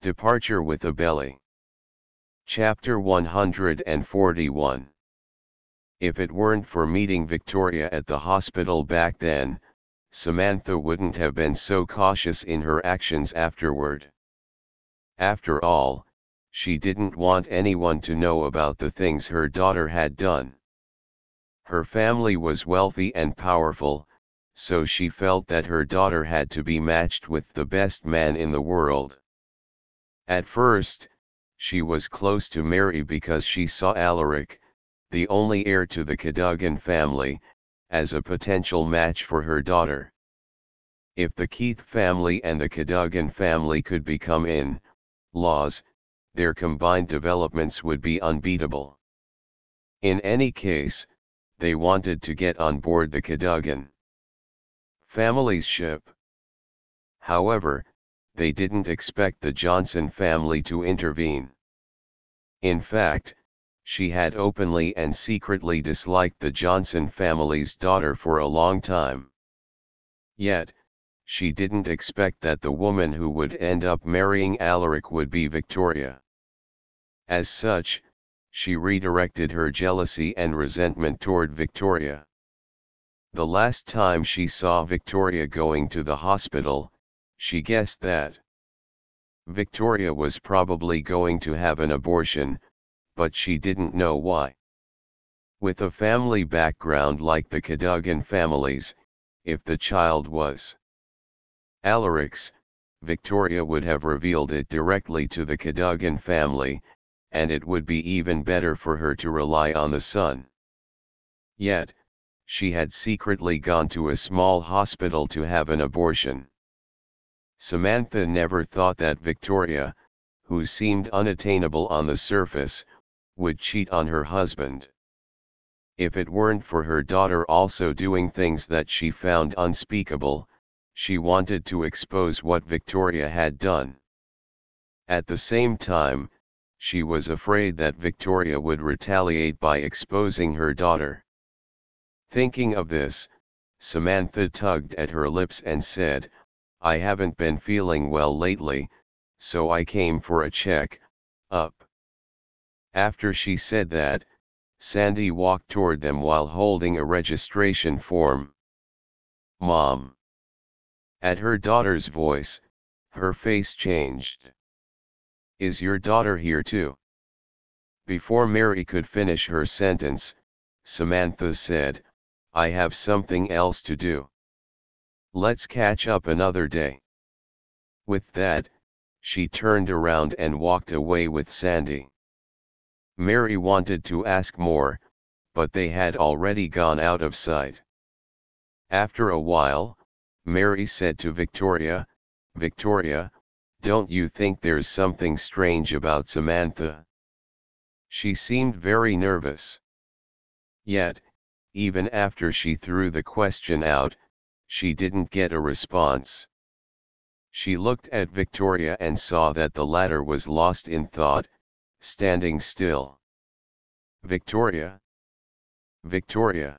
Departure with a Belly. Chapter 141. If it weren't for meeting Victoria at the hospital back then, Samantha wouldn't have been so cautious in her actions afterward. After all, she didn't want anyone to know about the things her daughter had done. Her family was wealthy and powerful, so she felt that her daughter had to be matched with the best man in the world. At first, she was close to Mary because she saw Alaric, the only heir to the Cadogan family, as a potential match for her daughter. If the Keith family and the Cadogan family could become in-laws, their combined developments would be unbeatable. In any case, they wanted to get on board the Cadogan family's ship. However, they didn't expect the Johnson family to intervene. In fact, she had openly and secretly disliked the Johnson family's daughter for a long time. Yet, she didn't expect that the woman who would end up marrying Alaric would be Victoria. As such, she redirected her jealousy and resentment toward Victoria. The last time she saw Victoria going to the hospital, she guessed that Victoria was probably going to have an abortion, but she didn't know why. With a family background like the Cadogan family's, if the child was Alaric's, Victoria would have revealed it directly to the Cadogan family, and it would be even better for her to rely on the son. Yet, she had secretly gone to a small hospital to have an abortion. Samantha never thought that Victoria, who seemed unattainable on the surface, would cheat on her husband. If it weren't for her daughter also doing things that she found unspeakable, she wanted to expose what Victoria had done. At the same time, she was afraid that Victoria would retaliate by exposing her daughter. Thinking of this, Samantha tugged at her lips and said, "I haven't been feeling well lately, so I came for a check-up." After she said that, Sandy walked toward them while holding a registration form. "Mom." At her daughter's voice, her face changed. "Is your daughter here too?" Before Mary could finish her sentence, Samantha said, "I have something else to do. Let's catch up another day." With that, she turned around and walked away with Sandy. Mary wanted to ask more, but they had already gone out of sight. After a while, Mary said to Victoria, "Victoria, don't you think there's something strange about Samantha?" She seemed very nervous. Yet, even after she threw the question out, she didn't get a response. She looked at Victoria and saw that the latter was lost in thought, standing still. "Victoria! Victoria!"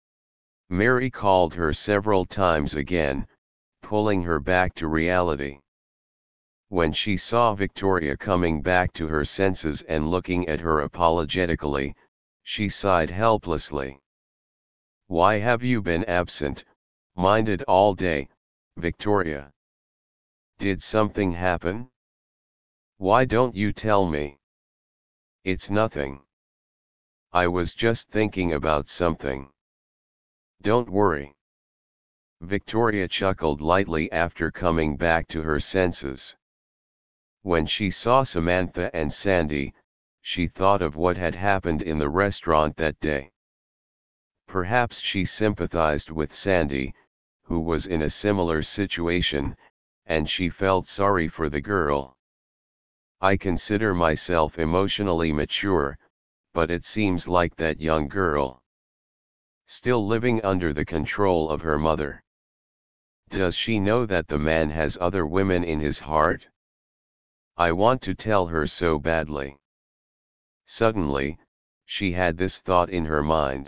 Mary called her several times again, pulling her back to reality. When she saw Victoria coming back to her senses and looking at her apologetically, she sighed helplessly. "Why have you been absent-minded all day, Victoria? Did something happen? Why don't you tell me?" "It's nothing. I was just thinking about something. Don't worry." Victoria chuckled lightly after coming back to her senses. When she saw Samantha and Sandy, she thought of what had happened in the restaurant that day. Perhaps she sympathized with Sandy, who was in a similar situation, and she felt sorry for the girl. "I consider myself emotionally mature, but it seems like that young girl. Still living under the control of her mother. Does she know that the man has other women in his heart? I want to tell her so badly." Suddenly, she had this thought in her mind.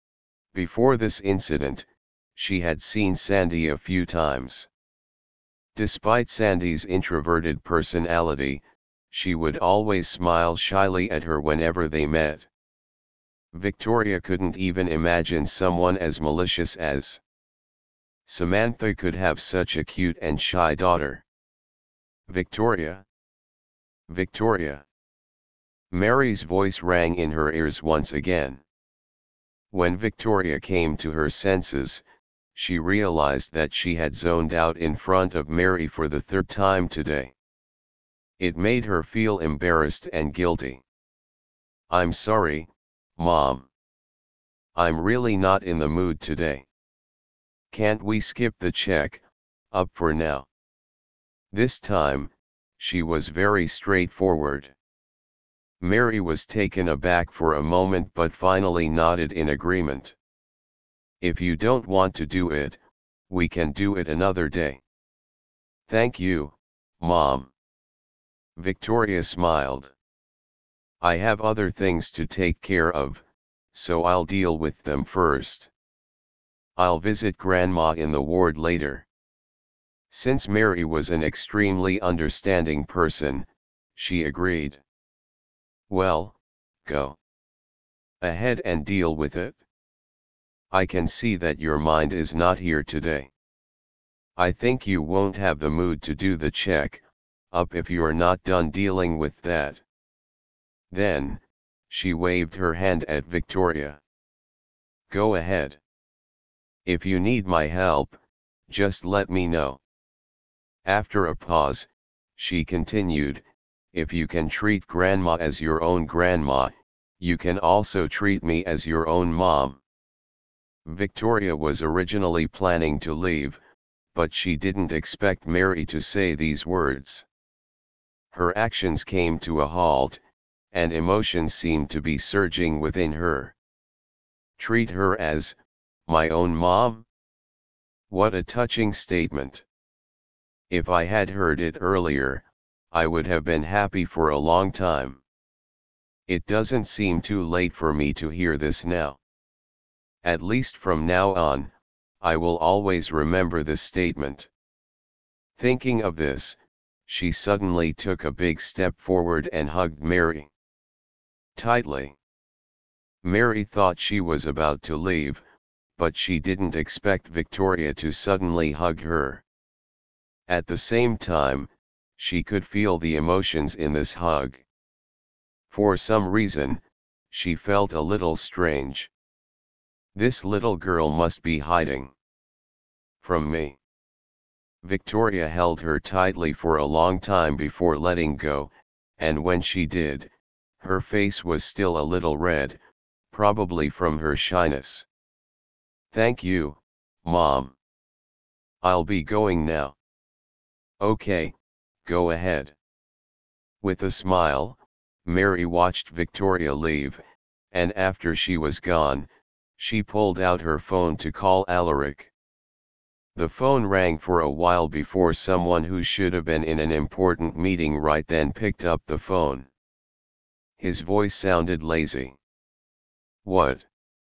Before this incident, she had seen Sandy a few times. Despite Sandy's introverted personality, she would always smile shyly at her whenever they met. Victoria couldn't even imagine someone as malicious as Samantha could have such a cute and shy daughter. Victoria! Victoria! Mary's voice rang in her ears once again. When Victoria came to her senses, she realized that she had zoned out in front of Mary for the third time today. It made her feel embarrassed and guilty. "I'm sorry, Mom. I'm really not in the mood today. Can't we skip the check-up for now?" This time, she was very straightforward. Mary was taken aback for a moment but finally nodded in agreement. "If you don't want to do it, we can do it another day." "Thank you, Mom." Victoria smiled. "I have other things to take care of, so I'll deal with them first. I'll visit Grandma in the ward later." Since Mary was an extremely understanding person, she agreed. "Well, go ahead and deal with it. I can see that your mind is not here today. I think you won't have the mood to do the check-up if you're not done dealing with that." Then, she waved her hand at Victoria. "Go ahead. If you need my help, just let me know." After a pause, she continued, "If you can treat Grandma as your own grandma, you can also treat me as your own mom." Victoria was originally planning to leave, but she didn't expect Mary to say these words. Her actions came to a halt, and emotions seemed to be surging within her. Treat her as my own mom? What a touching statement. If I had heard it earlier, I would have been happy for a long time. It doesn't seem too late for me to hear this now. At least from now on, I will always remember this statement. Thinking of this, she suddenly took a big step forward and hugged Mary tightly. Mary thought she was about to leave, but she didn't expect Victoria to suddenly hug her. At the same time, she could feel the emotions in this hug. For some reason, she felt a little strange. This little girl must be hiding from me. Victoria held her tightly for a long time before letting go, and when she did, her face was still a little red, probably from her shyness. "Thank you, Mom. I'll be going now." "Okay, go ahead." With a smile, Mary watched Victoria leave, and after she was gone, she pulled out her phone to call Alaric. The phone rang for a while before someone who should have been in an important meeting right then picked up the phone. His voice sounded lazy. "What?"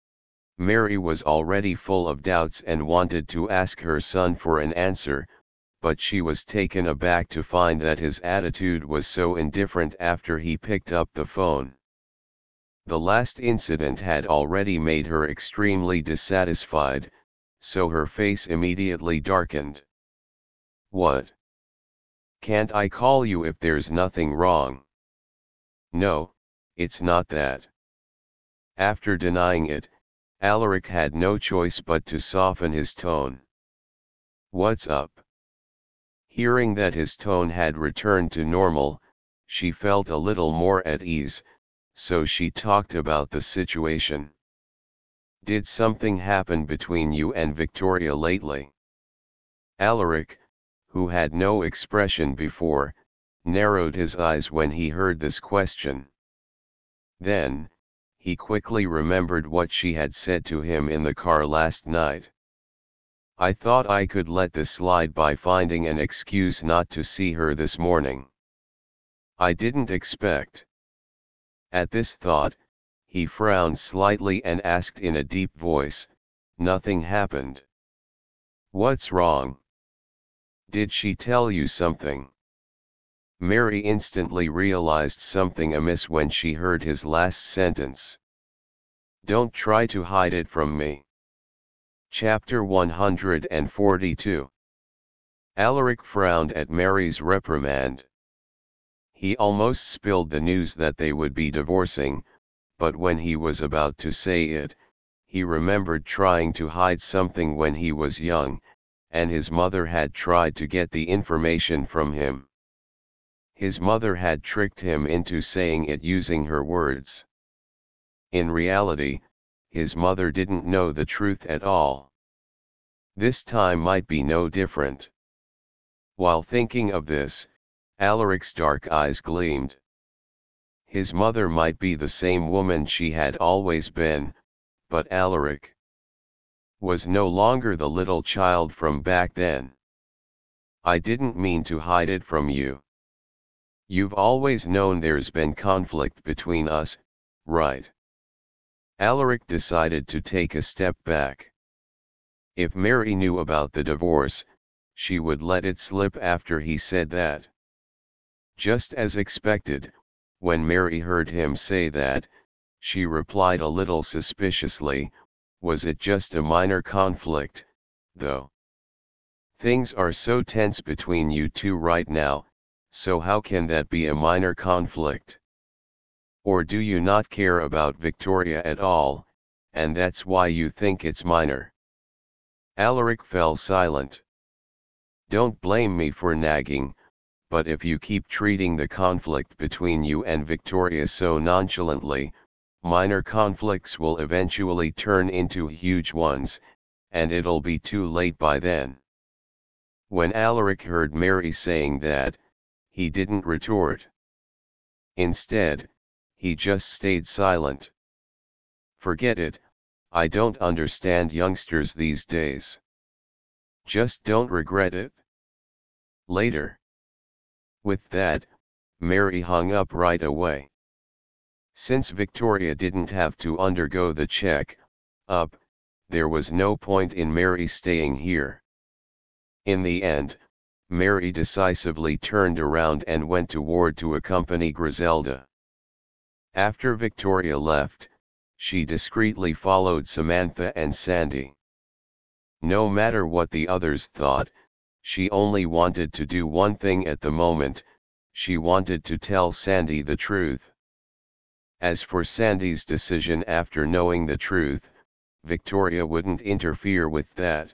Mary was already full of doubts and wanted to ask her son for an answer, but she was taken aback to find that his attitude was so indifferent after he picked up the phone. The last incident had already made her extremely dissatisfied, so her face immediately darkened. "What? Can't I call you if there's nothing wrong?" "No, it's not that." After denying it, Alaric had no choice but to soften his tone. "What's up?" Hearing that his tone had returned to normal, she felt a little more at ease, so she talked about the situation. "Did something happen between you and Victoria lately?" Alaric, who had no expression before, narrowed his eyes when he heard this question. Then, he quickly remembered what she had said to him in the car last night. "I thought I could let this slide by finding an excuse not to see her this morning. I didn't expect." At this thought, he frowned slightly and asked in a deep voice, "Nothing happened? What's wrong?" Did she tell you something? Mary instantly realized something amiss when she heard his last sentence. Don't try to hide it from me. Chapter 142. Alaric frowned at Mary's reprimand. He almost spilled the news that they would be divorcing, but when he was about to say it, he remembered trying to hide something when he was young, and his mother had tried to get the information from him. His mother had tricked him into saying it using her words. In reality, his mother didn't know the truth at all. This time might be no different. While thinking of this, Alaric's dark eyes gleamed. His mother might be the same woman she had always been, but Alaric was no longer the little child from back then. I didn't mean to hide it from you. You've always known there's been conflict between us, right? Alaric decided to take a step back. If Mary knew about the divorce, she would let it slip after he said that. Just as expected, when Mary heard him say that, she replied a little suspiciously, was it just a minor conflict, though? Things are so tense between you two right now, so how can that be a minor conflict? Or do you not care about Victoria at all, and that's why you think it's minor? Alaric fell silent. Don't blame me for nagging, but if you keep treating the conflict between you and Victoria so nonchalantly, minor conflicts will eventually turn into huge ones, and it'll be too late by then. When Alaric heard Mary saying that, he didn't retort. Instead, he just stayed silent. Forget it, I don't understand youngsters these days. Just don't regret it. Later. With that, Mary hung up right away. Since Victoria didn't have to undergo the check-up, there was no point in Mary staying here. In the end, Mary decisively turned around and went toward to accompany Griselda. After Victoria left, she discreetly followed Samantha and Sandy. No matter what the others thought, she only wanted to do one thing at the moment, she wanted to tell Sandy the truth. As for Sandy's decision after knowing the truth, Victoria wouldn't interfere with that.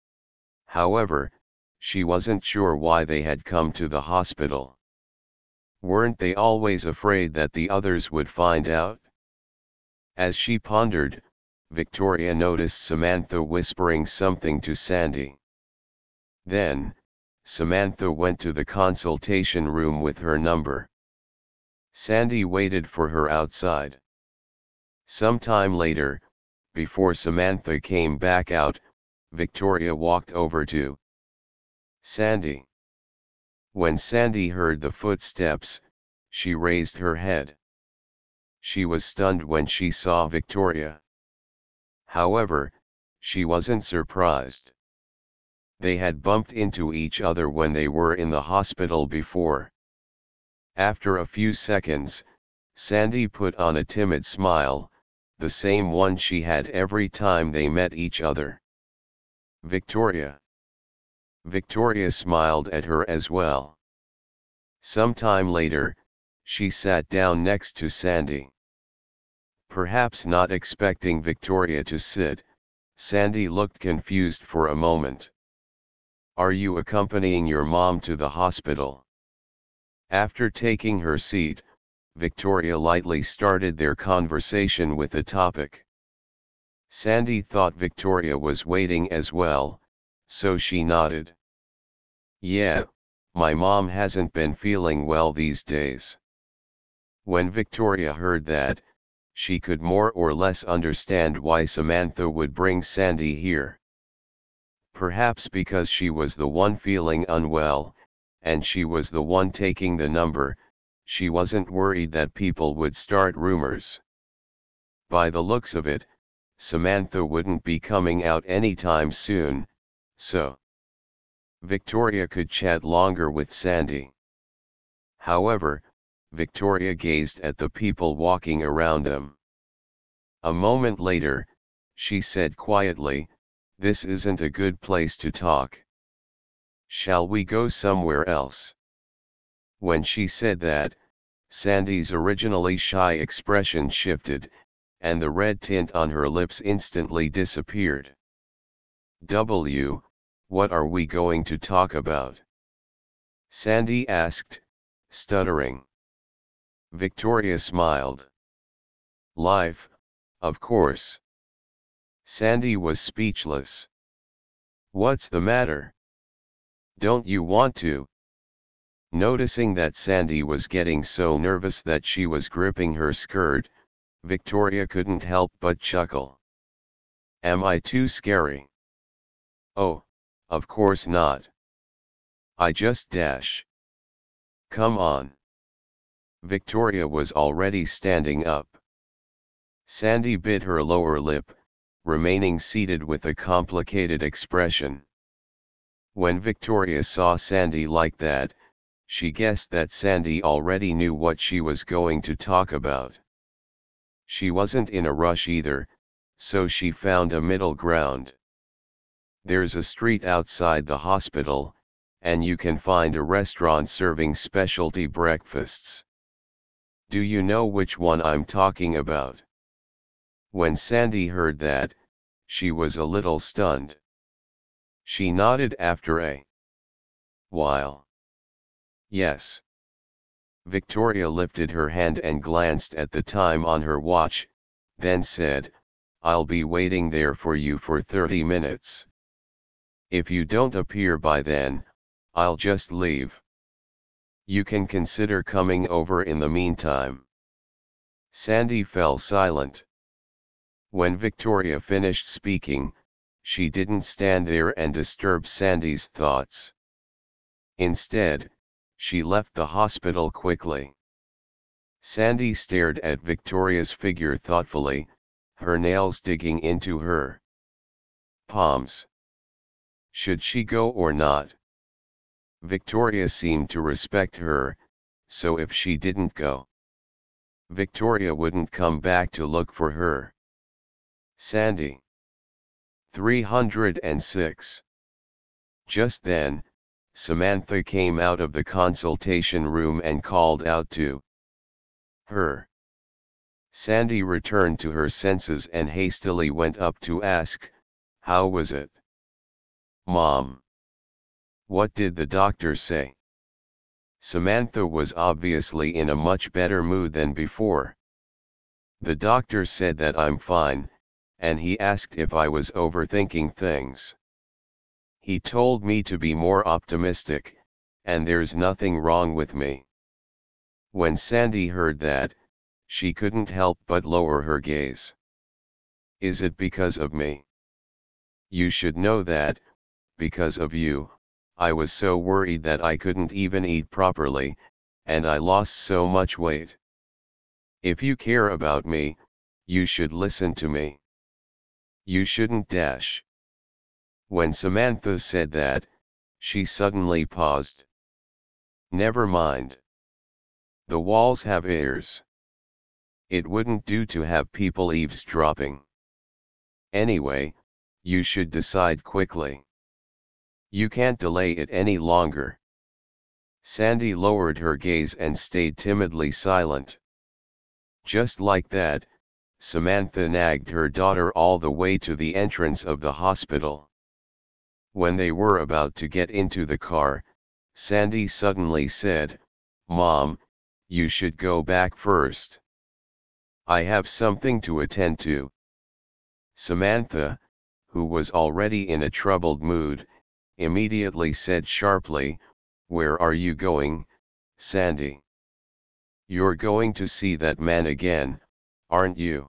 However, she wasn't sure why they had come to the hospital. Weren't they always afraid that the others would find out? As she pondered, Victoria noticed Samantha whispering something to Sandy. Then, Samantha went to the consultation room with her number. Sandy waited for her outside. Some time later, before Samantha came back out, Victoria walked over to Sandy. When Sandy heard the footsteps, she raised her head. She was stunned when she saw Victoria. However, she wasn't surprised. They had bumped into each other when they were in the hospital before. After a few seconds, Sandy put on a timid smile, the same one she had every time they met each other. Victoria. Victoria smiled at her as well. Some time later, she sat down next to Sandy. Perhaps not expecting Victoria to sit, Sandy looked confused for a moment. Are you accompanying your mom to the hospital? After taking her seat, Victoria lightly started their conversation with the topic. Sandy thought Victoria was waiting as well, so she nodded. Yeah, my mom hasn't been feeling well these days. When Victoria heard that, she could more or less understand why Samantha would bring Sandy here. Perhaps because she was the one feeling unwell, and she was the one taking the number, she wasn't worried that people would start rumors. By the looks of it, Samantha wouldn't be coming out anytime soon, so Victoria could chat longer with Sandy. However, Victoria gazed at the people walking around them. A moment later, she said quietly, "This isn't a good place to talk. Shall we go somewhere else?" When she said that, Sandy's originally shy expression shifted, and the red tint on her lips instantly disappeared. What are we going to talk about?" Sandy asked, stuttering. Victoria smiled. "Life, of course." Sandy was speechless. "What's the matter? Don't you want to?" Noticing that Sandy was getting so nervous that she was gripping her skirt, Victoria couldn't help but chuckle. "Am I too scary?" "Oh, of course not. I just dash. Come on." Victoria was already standing up. Sandy bit her lower lip, remaining seated with a complicated expression. When Victoria saw Sandy like that, she guessed that Sandy already knew what she was going to talk about. She wasn't in a rush either, so she found a middle ground. "There's a street outside the hospital, and you can find a restaurant serving specialty breakfasts. Do you know which one I'm talking about?" When Sandy heard that, she was a little stunned. She nodded after a while. "Yes." Victoria lifted her hand and glanced at the time on her watch, then said, "I'll be waiting there for you for 30 minutes. If you don't appear by then, I'll just leave. You can consider coming over in the meantime." Sandy fell silent. When Victoria finished speaking, she didn't stand there and disturb Sandy's thoughts. Instead, she left the hospital quickly. Sandy stared at Victoria's figure thoughtfully, her nails digging into her palms. Should she go or not? Victoria seemed to respect her, so if she didn't go, Victoria wouldn't come back to look for her. Sandy. 306. Just then, Samantha came out of the consultation room and called out to her. Sandy returned to her senses and hastily went up to ask, "How was it?" "Mom. What did the doctor say?" Samantha was obviously in a much better mood than before. "The doctor said that I'm fine, and he asked if I was overthinking things. He told me to be more optimistic, and there's nothing wrong with me." When Sandy heard that, she couldn't help but lower her gaze. "Is it because of me? You should know that, because of you, I was so worried that I couldn't even eat properly, and I lost so much weight. If you care about me, you should listen to me. You shouldn't dash." When Samantha said that, she suddenly paused. "Never mind. The walls have ears. It wouldn't do to have people eavesdropping. Anyway, you should decide quickly. You can't delay it any longer." Sandy lowered her gaze and stayed timidly silent. Just like that, Samantha nagged her daughter all the way to the entrance of the hospital. When they were about to get into the car, Sandy suddenly said, "Mom, you should go back first. I have something to attend to." Samantha, who was already in a troubled mood, immediately said sharply, "Where are you going, Sandy?" "You're going to see that man again, aren't you?"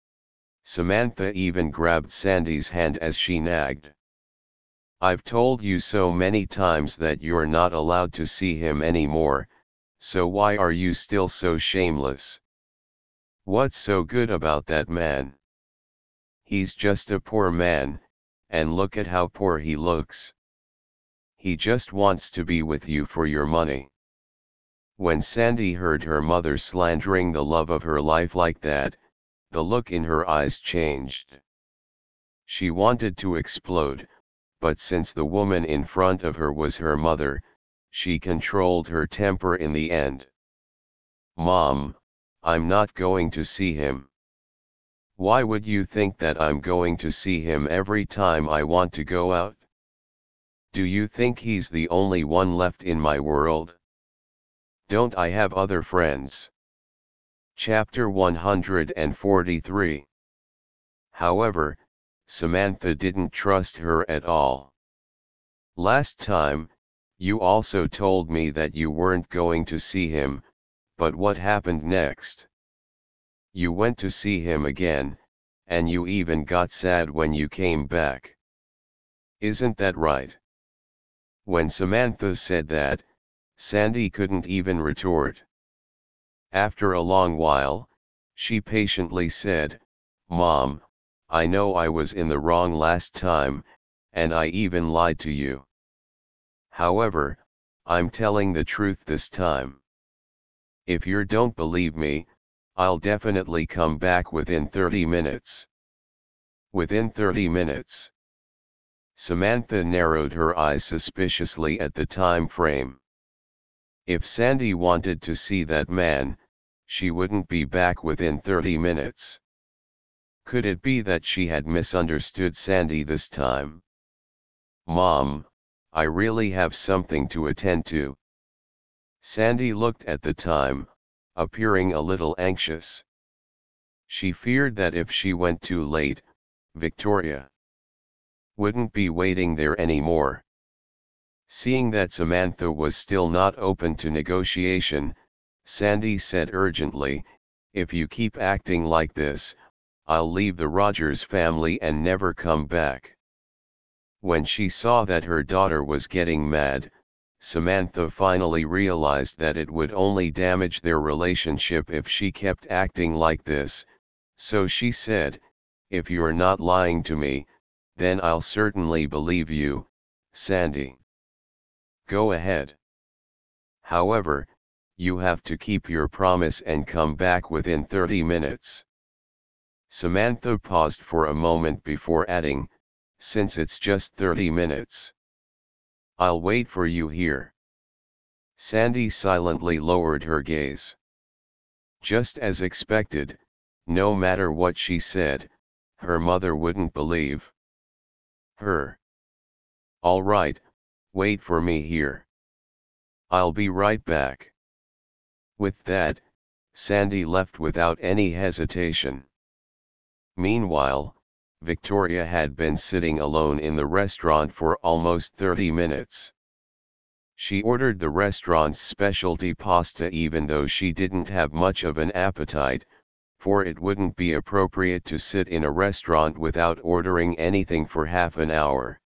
Samantha even grabbed Sandy's hand as she nagged. "I've told you so many times that you're not allowed to see him anymore, so why are you still so shameless? What's so good about that man? He's just a poor man, and look at how poor he looks. he just wants to be with you for your money. When Sandy heard her mother slandering the love of her life like that, the look in her eyes changed. She wanted to explode, but since the woman in front of her was her mother, she controlled her temper in the end. "Mom, I'm not going to see him." "Why would you think that I'm going to see him every time I want to go out? Do you think he's the only one left in my world? Don't I have other friends?" Chapter 143. However, Samantha didn't trust her at all. "Last time, you also told me that you weren't going to see him, but what happened next? You went to see him again, and you even got sad when you came back. Isn't that right?" When Samantha said that, Sandy couldn't even retort. After a long while, she patiently said, "Mom, I know I was in the wrong last time, and I even lied to you. However, I'm telling the truth this time. If you don't believe me, I'll definitely come back within 30 minutes. Within 30 minutes. Samantha narrowed her eyes suspiciously at the time frame. If Sandy wanted to see that man, she wouldn't be back within 30 minutes. Could it be that she had misunderstood Sandy this time? "Mom, I really have something to attend to." Sandy looked at the time, appearing a little anxious. She feared that if she went too late, Victoria wouldn't be waiting there anymore. Seeing that Samantha was still not open to negotiation, Sandy said urgently, "If you keep acting like this, I'll leave the Rogers family and never come back." When she saw that her daughter was getting mad, Samantha finally realized that it would only damage their relationship if she kept acting like this, so she said, "If you're not lying to me, then I'll certainly believe you, Sandy. Go ahead. However, you have to keep your promise and come back within 30 minutes. Samantha paused for a moment before adding, "Since it's just 30 minutes. I'll wait for you here." Sandy silently lowered her gaze. Just as expected, no matter what she said, her mother wouldn't believe her. "All right, wait for me here. I'll be right back." With that, Sandy left without any hesitation. Meanwhile, Victoria had been sitting alone in the restaurant for almost 30 minutes. She ordered the restaurant's specialty pasta even though she didn't have much of an appetite, for it wouldn't be appropriate to sit in a restaurant without ordering anything for half an hour.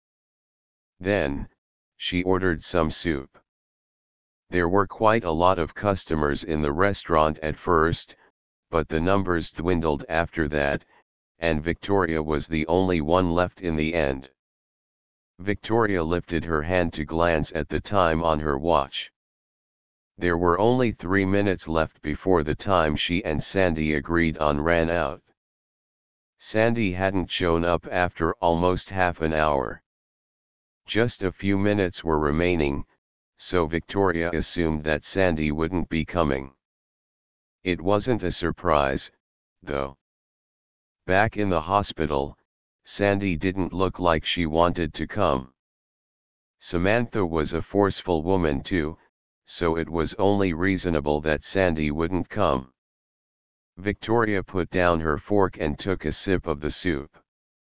Then, she ordered some soup. There were quite a lot of customers in the restaurant at first, but the numbers dwindled after that, and Victoria was the only one left in the end. Victoria lifted her hand to glance at the time on her watch. There were only 3 minutes left before the time she and Sandy agreed on ran out. Sandy hadn't shown up after almost half an hour. Just a few minutes were remaining, so Victoria assumed that Sandy wouldn't be coming. It wasn't a surprise, though. Back in the hospital, Sandy didn't look like she wanted to come. Samantha was a forceful woman too, so it was only reasonable that Sandy wouldn't come. Victoria put down her fork and took a sip of the soup.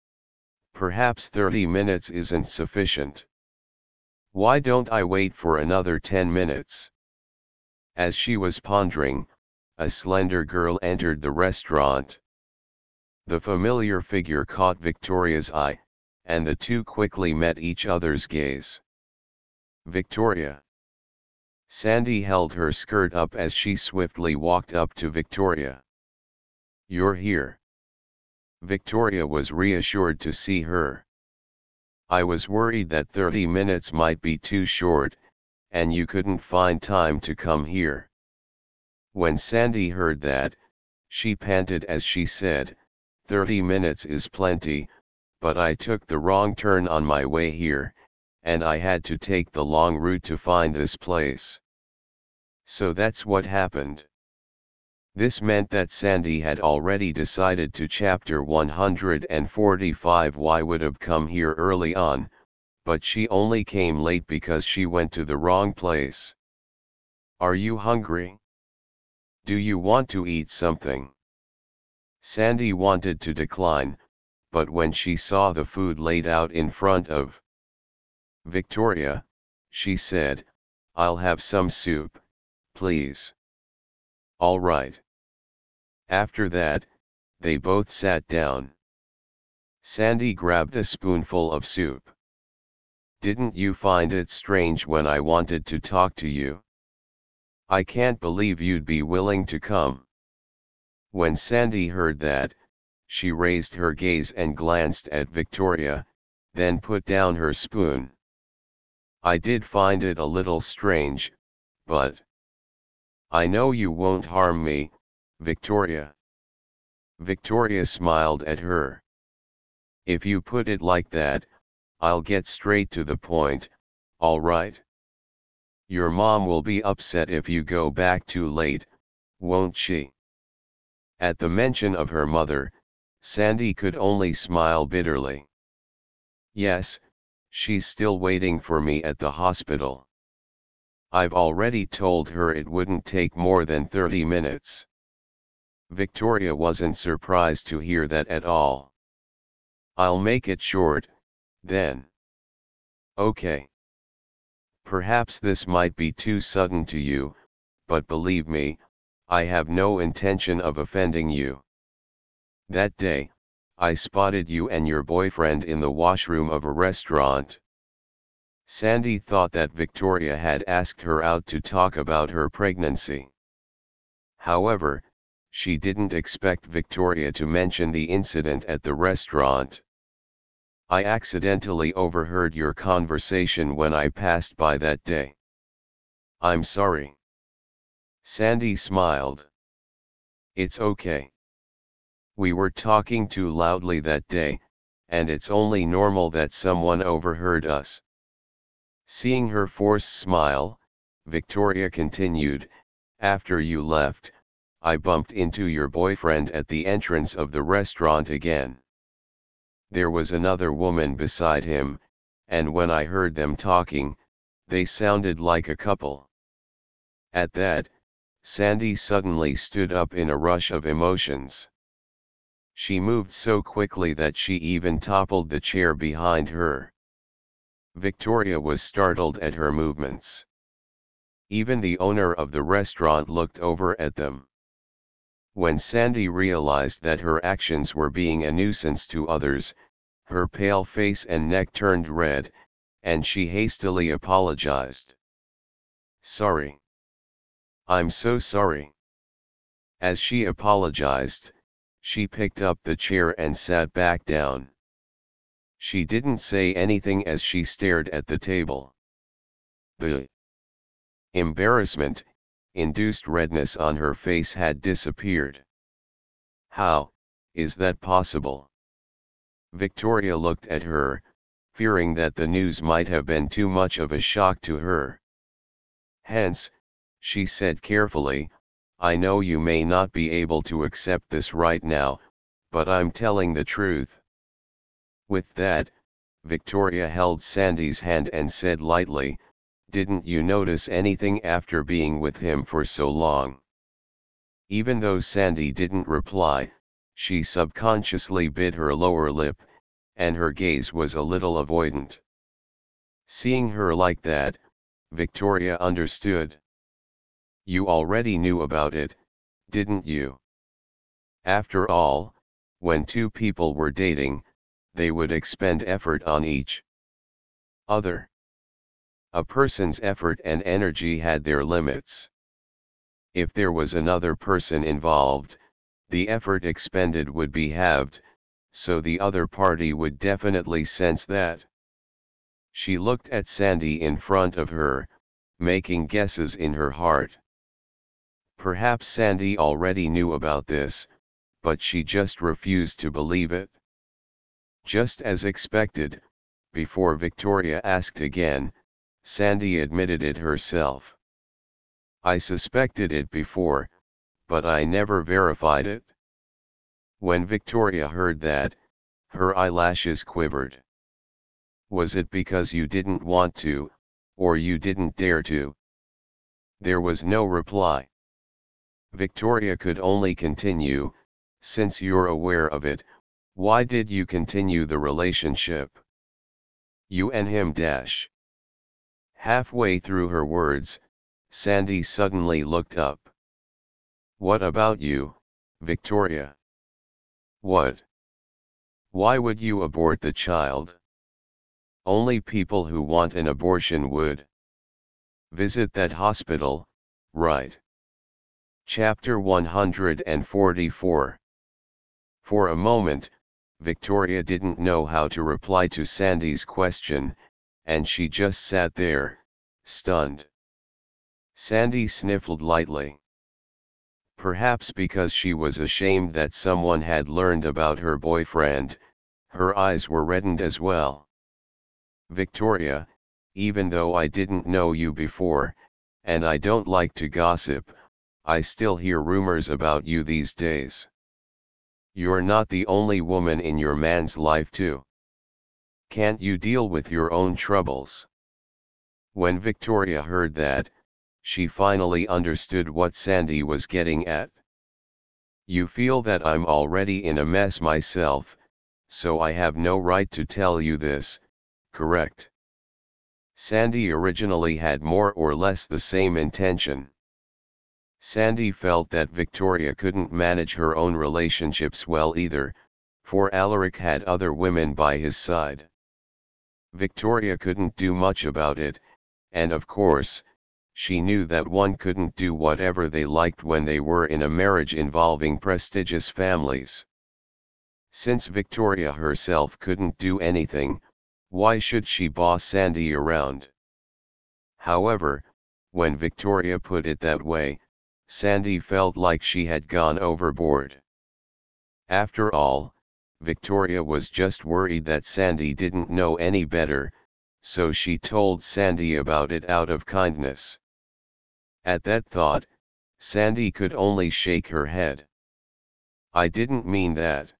Perhaps 30 minutes isn't sufficient. Why don't I wait for another 10 minutes? As she was pondering, a slender girl entered the restaurant. The familiar figure caught Victoria's eye, and the two quickly met each other's gaze. "Victoria." Sandy held her skirt up as she swiftly walked up to Victoria. "You're here." Victoria was reassured to see her. I was worried that 30 minutes might be too short, and you couldn't find time to come here. When Sandy heard that, she panted as she said, 30 minutes is plenty, but I took the wrong turn on my way here, and I had to take the long route to find this place. So that's what happened. This meant that Sandy had already decided to chapter 145 why would have come here early on, but she only came late because she went to the wrong place. Are you hungry? Do you want to eat something? Sandy wanted to decline, but when she saw the food laid out in front of Victoria, she said, I'll have some soup, please. All right. After that, they both sat down. Sandy grabbed a spoonful of soup. Didn't you find it strange when I wanted to talk to you? I can't believe you'd be willing to come. When Sandy heard that, she raised her gaze and glanced at Victoria, then put down her spoon. I did find it a little strange, but I know you won't harm me, Victoria. Victoria smiled at her. If you put it like that, I'll get straight to the point, all right? Your mom will be upset if you go back too late, won't she? At the mention of her mother, Sandy could only smile bitterly. Yes, she's still waiting for me at the hospital. I've already told her it wouldn't take more than 30 minutes. Victoria wasn't surprised to hear that at all. I'll make it short, then. Okay. Perhaps this might be too sudden to you, but believe me, I have no intention of offending you. That day, I spotted you and your boyfriend in the washroom of a restaurant. Sandy thought that Victoria had asked her out to talk about her pregnancy. However, she didn't expect Victoria to mention the incident at the restaurant. I accidentally overheard your conversation when I passed by that day. I'm sorry. Sandy smiled. It's okay. We were talking too loudly that day, and it's only normal that someone overheard us. Seeing her forced smile, Victoria continued, after you left, I bumped into your boyfriend at the entrance of the restaurant again. There was another woman beside him, and when I heard them talking, they sounded like a couple. At that, Sandy suddenly stood up in a rush of emotions. She moved so quickly that she even toppled the chair behind her. Victoria was startled at her movements. Even the owner of the restaurant looked over at them. When Sandy realized that her actions were being a nuisance to others, her pale face and neck turned red, and she hastily apologized. Sorry. I'm so sorry. As she apologized, she picked up the chair and sat back down. She didn't say anything as she stared at the table. The embarrassment induced redness on her face had disappeared. How is that possible? Victoria looked at her, fearing that the news might have been too much of a shock to her. Hence, she said carefully, I know you may not be able to accept this right now, but I'm telling the truth. With that, Victoria held Sandy's hand and said lightly, didn't you notice anything after being with him for so long? Even though Sandy didn't reply, she subconsciously bit her lower lip, and her gaze was a little avoidant. Seeing her like that, Victoria understood. You already knew about it, didn't you? After all, when two people were dating, they would expend effort on each other. A person's effort and energy had their limits. If there was another person involved, the effort expended would be halved, so the other party would definitely sense that. She looked at Sandy in front of her, making guesses in her heart. Perhaps Sandy already knew about this, but she just refused to believe it. Just as expected, before Victoria asked again, Sandy admitted it herself. I suspected it before, but I never verified it. When Victoria heard that, her eyelashes quivered. Was it because you didn't want to, or you didn't dare to? There was no reply. Victoria could only continue, since you're aware of it, why did you continue the relationship? You and him dash. Halfway through her words, Sandy suddenly looked up. What about you, Victoria? What? Why would you abort the child? Only people who want an abortion would. Visit that hospital, right? Chapter 144. For a moment, Victoria didn't know how to reply to Sandy's question, and she just sat there, stunned. Sandy sniffled lightly. Perhaps because she was ashamed that someone had learned about her boyfriend, her eyes were reddened as well. Victoria, even though I didn't know you before, and I don't like to gossip, I still hear rumors about you these days. You're not the only woman in your man's life too. Can't you deal with your own troubles? When Victoria heard that, she finally understood what Sandy was getting at. You feel that I'm already in a mess myself, so I have no right to tell you this, correct? Sandy originally had more or less the same intention. Sandy felt that Victoria couldn't manage her own relationships well either, for Alaric had other women by his side. Victoria couldn't do much about it, and of course, she knew that one couldn't do whatever they liked when they were in a marriage involving prestigious families. Since Victoria herself couldn't do anything, why should she boss Sandy around? However, when Victoria put it that way, Sandy felt like she had gone overboard. After all, Victoria was just worried that Sandy didn't know any better, so she told Sandy about it out of kindness. At that thought, Sandy could only shake her head. I didn't mean that.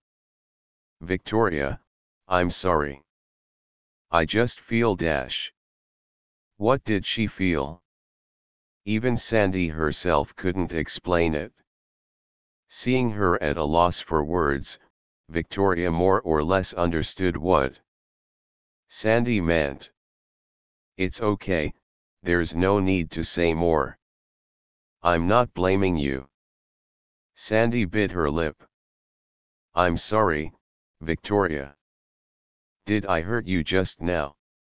Victoria, I'm sorry. I just feel dash. What did she feel? Even Sandy herself couldn't explain it. Seeing her at a loss for words, Victoria more or less understood what Sandy meant. It's okay, there's no need to say more. I'm not blaming you. Sandy bit her lip. I'm sorry, Victoria. Did I hurt you just now?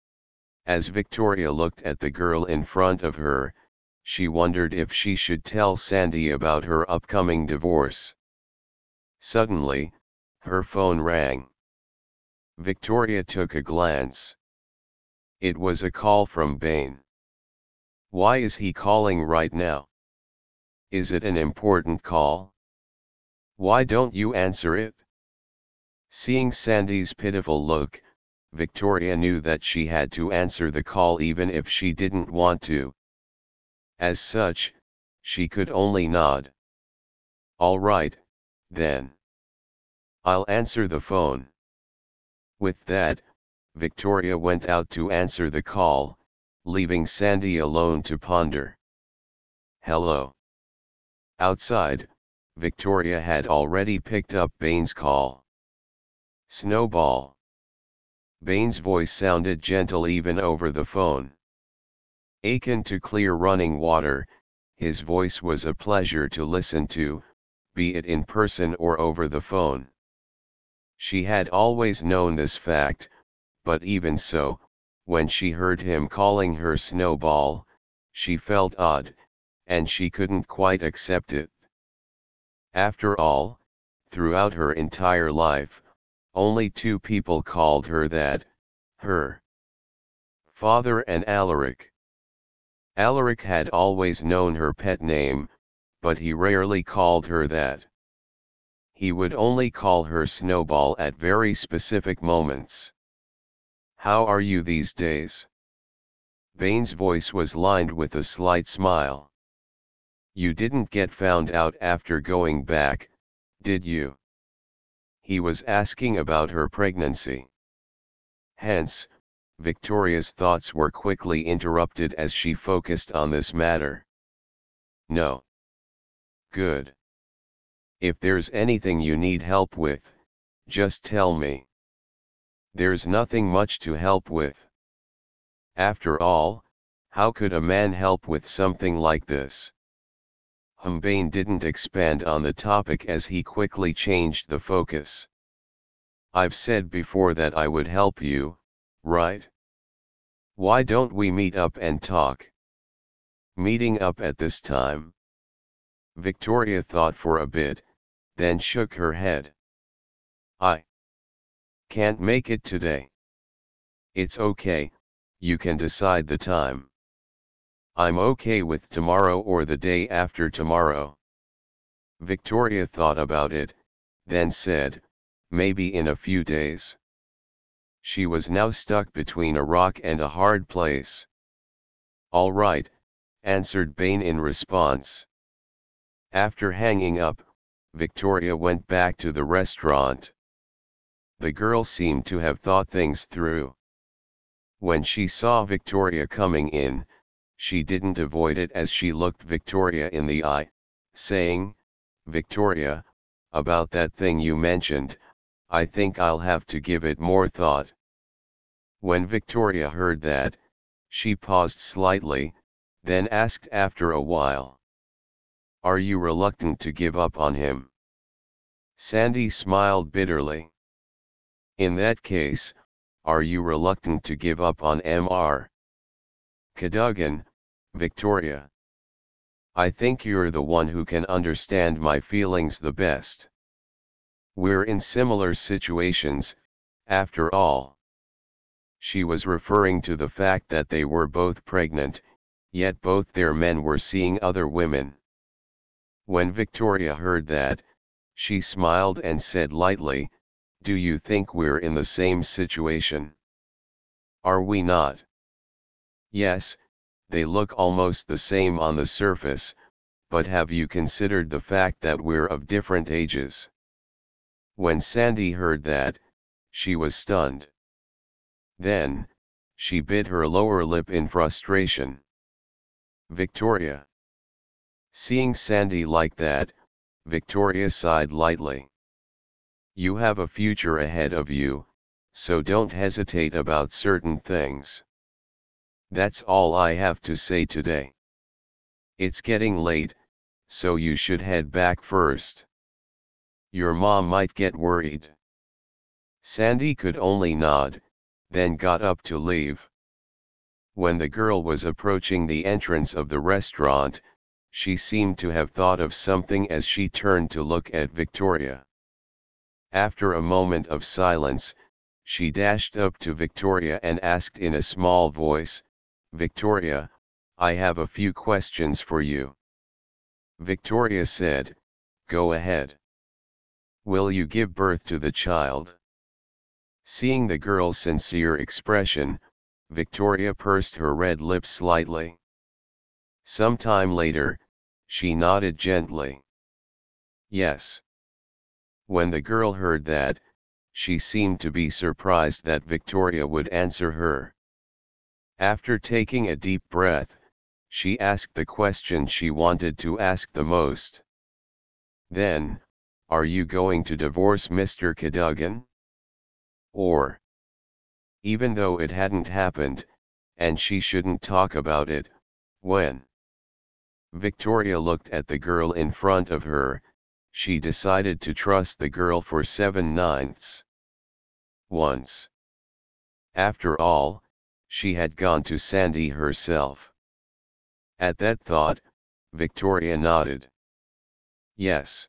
As Victoria looked at the girl in front of her, she wondered if she should tell Sandy about her upcoming divorce. Suddenly, her phone rang. Victoria took a glance. It was a call from Bain. Why is he calling right now? Is it an important call? Why don't you answer it? Seeing Sandy's pitiful look, Victoria knew that she had to answer the call even if she didn't want to. As such, she could only nod. All right, then. I'll answer the phone. With that, Victoria went out to answer the call, leaving Sandy alone to ponder. Hello. Outside, Victoria had already picked up Bain's call. Snowball. Bain's voice sounded gentle even over the phone. Akin to clear running water, his voice was a pleasure to listen to, be it in person or over the phone. She had always known this fact, but even so, when she heard him calling her Snowball, she felt odd, and she couldn't quite accept it. After all, throughout her entire life, only two people called her that, her Father and Alaric. Alaric had always known her pet name, but he rarely called her that. He would only call her Snowball at very specific moments. "How are you these days?" Bane's voice was lined with a slight smile. "You didn't get found out after going back, did you?" He was asking about her pregnancy. Hence, Victoria's thoughts were quickly interrupted as she focused on this matter. "No." "Good. If there's anything you need help with, just tell me." "There's nothing much to help with. After all, how could a man help with something like this?" Bane didn't expand on the topic as he quickly changed the focus. "I've said before that I would help you, right? Why don't we meet up and talk?" "Meeting up at this time?" Victoria thought for a bit, then shook her head. "I can't make it today." "It's okay, you can decide the time." "I'm okay with tomorrow or the day after tomorrow." Victoria thought about it, then said, "Maybe in a few days." She was now stuck between a rock and a hard place. "All right," answered Bane in response. After hanging up, Victoria went back to the restaurant. The girl seemed to have thought things through. When she saw Victoria coming in, she didn't avoid it as she looked Victoria in the eye, saying, "Victoria, about that thing you mentioned, I think I'll have to give it more thought." When Victoria heard that, she paused slightly, then asked after a while, "Are you reluctant to give up on him?" Sandy smiled bitterly. "In that case, are you reluctant to give up on Mr. Cadogan, Victoria? I think you're the one who can understand my feelings the best. We're in similar situations, after all." She was referring to the fact that they were both pregnant, yet both their men were seeing other women. When Victoria heard that, she smiled and said lightly, "Do you think we're in the same situation?" "Are we not?" "Yes, they look almost the same on the surface, but have you considered the fact that we're of different ages?" When Sandy heard that, she was stunned. Then, she bit her lower lip in frustration. "Victoria." Seeing Sandy like that, Victoria sighed lightly. "You have a future ahead of you, so don't hesitate about certain things. That's all I have to say today. It's getting late, so you should head back first. Your mom might get worried." Sandy could only nod, then got up to leave. When the girl was approaching the entrance of the restaurant, she seemed to have thought of something as she turned to look at Victoria. After a moment of silence, she dashed up to Victoria and asked in a small voice, "Victoria, I have a few questions for you." Victoria said, "Go ahead." "Will you give birth to the child?" Seeing the girl's sincere expression, Victoria pursed her red lips slightly. Some time later, she nodded gently. "Yes." When the girl heard that, she seemed to be surprised that Victoria would answer her. After taking a deep breath, she asked the question she wanted to ask the most. "Then, are you going to divorce Mr. Cadogan? Or?" Even though it hadn't happened, and she shouldn't talk about it, when Victoria looked at the girl in front of her, she decided to trust the girl for 7/9. Once. After all, she had gone to Sandy herself. At that thought, Victoria nodded. "Yes."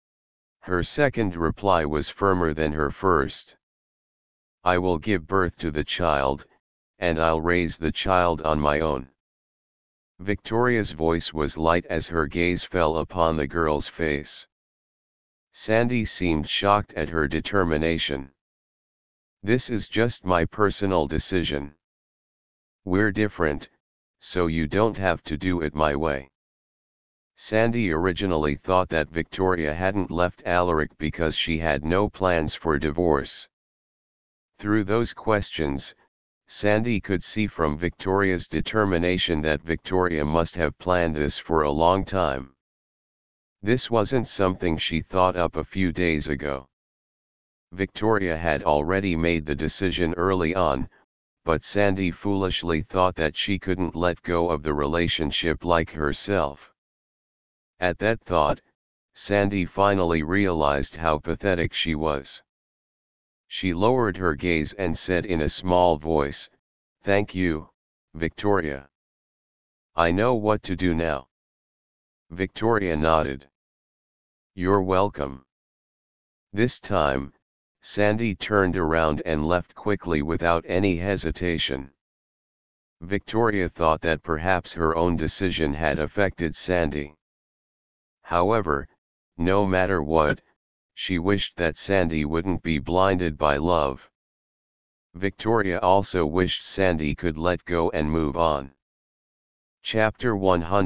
Her second reply was firmer than her first. "I will give birth to the child, and I'll raise the child on my own." Victoria's voice was light as her gaze fell upon the girl's face. Sandy seemed shocked at her determination. "This is just my personal decision. We're different, so you don't have to do it my way." Sandy originally thought that Victoria hadn't left Alaric because she had no plans for divorce. Through those questions, Sandy could see from Victoria's determination that Victoria must have planned this for a long time. This wasn't something she thought up a few days ago. Victoria had already made the decision early on, but Sandy foolishly thought that she couldn't let go of the relationship like herself. At that thought, Sandy finally realized how pathetic she was. She lowered her gaze and said in a small voice, "Thank you, Victoria. I know what to do now." Victoria nodded. "You're welcome." This time, Sandy turned around and left quickly without any hesitation. Victoria thought that perhaps her own decision had affected Sandy. However, no matter what, she wished that Sandy wouldn't be blinded by love. Victoria also wished Sandy could let go and move on. Chapter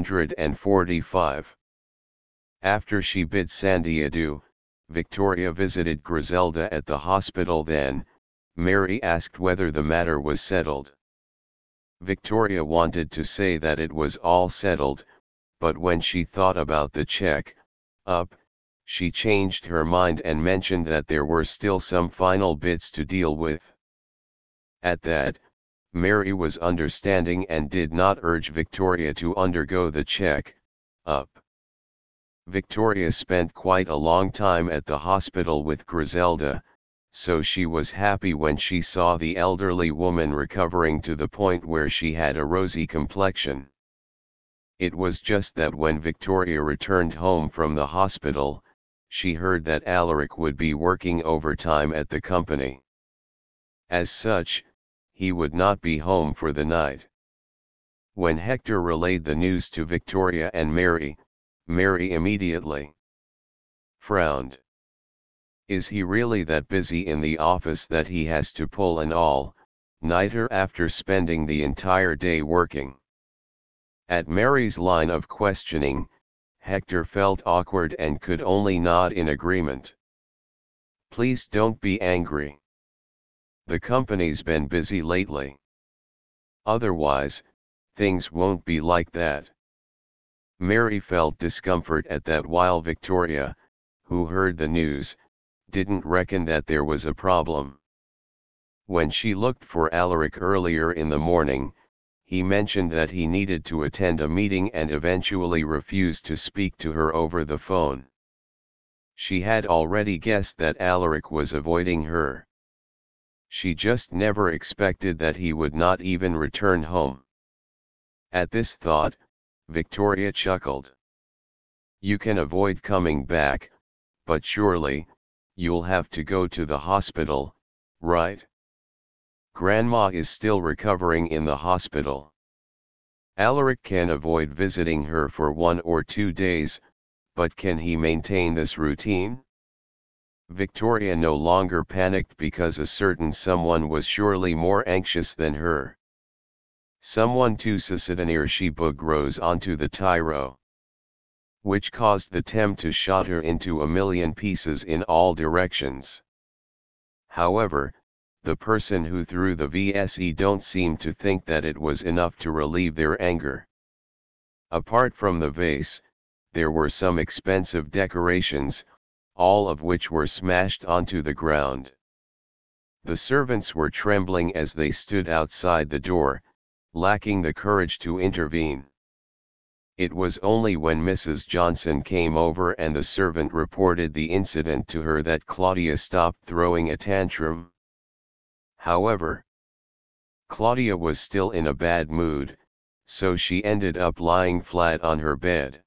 145. After she bid Sandy adieu, Victoria visited Griselda at the hospital. Then, Mary asked whether the matter was settled. Victoria wanted to say that it was all settled, but when she thought about the check-up, she changed her mind and mentioned that there were still some final bits to deal with. At that, Mary was understanding and did not urge Victoria to undergo the check-up. Victoria spent quite a long time at the hospital with Griselda, so she was happy when she saw the elderly woman recovering to the point where she had a rosy complexion. It was just that when Victoria returned home from the hospital, she heard that Alaric would be working overtime at the company. As such, he would not be home for the night. When Hector relayed the news to Victoria and Mary, Mary immediately frowned. Is he really that busy in the office that he has to pull an all-nighter after spending the entire day working? At Mary's line of questioning, Hector felt awkward and could only nod in agreement. Please don't be angry. The company's been busy lately. Otherwise, things won't be like that. Mary felt discomfort at that while Victoria, who heard the news, didn't reckon that there was a problem. When she looked for Alaric earlier in the morning, he mentioned that he needed to attend a meeting and eventually refused to speak to her over the phone. She had already guessed that Alaric was avoiding her. She just never expected that he would not even return home. At this thought, Victoria chuckled. You can avoid coming back, but surely, you'll have to go to the hospital, right? Grandma is still recovering in the hospital. Alaric can avoid visiting her for 1 or 2 days, but can he maintain this routine? Victoria no longer panicked because a certain someone was surely more anxious than her. Someone to Sisitaneer she bug rose onto the tyro, which caused the Tem to shatter into a million pieces in all directions. However, the person who threw the VSE don't seem to think that it was enough to relieve their anger. Apart from the vase, there were some expensive decorations, all of which were smashed onto the ground. The servants were trembling as they stood outside the door, lacking the courage to intervene. It was only when Mrs. Johnson came over and the servant reported the incident to her that Claudia stopped throwing a tantrum. However, Claudia was still in a bad mood, so she ended up lying flat on her bed.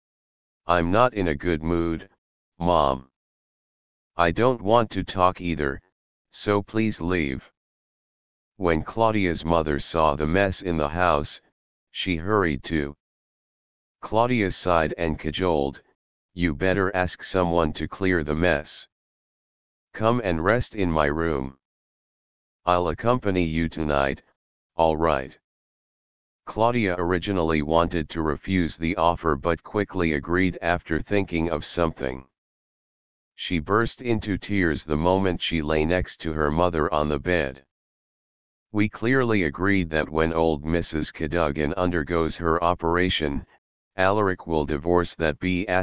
I'm not in a good mood, Mom. I don't want to talk either, so please leave. When Claudia's mother saw the mess in the house, she hurried to Claudia's side and cajoled, "You better ask someone to clear the mess. Come and rest in my room. I'll accompany you tonight, all right." Claudia originally wanted to refuse the offer but quickly agreed after thinking of something. She burst into tears the moment she lay next to her mother on the bed. "We clearly agreed that when old Mrs. Cadogan undergoes her operation, Alaric will divorce that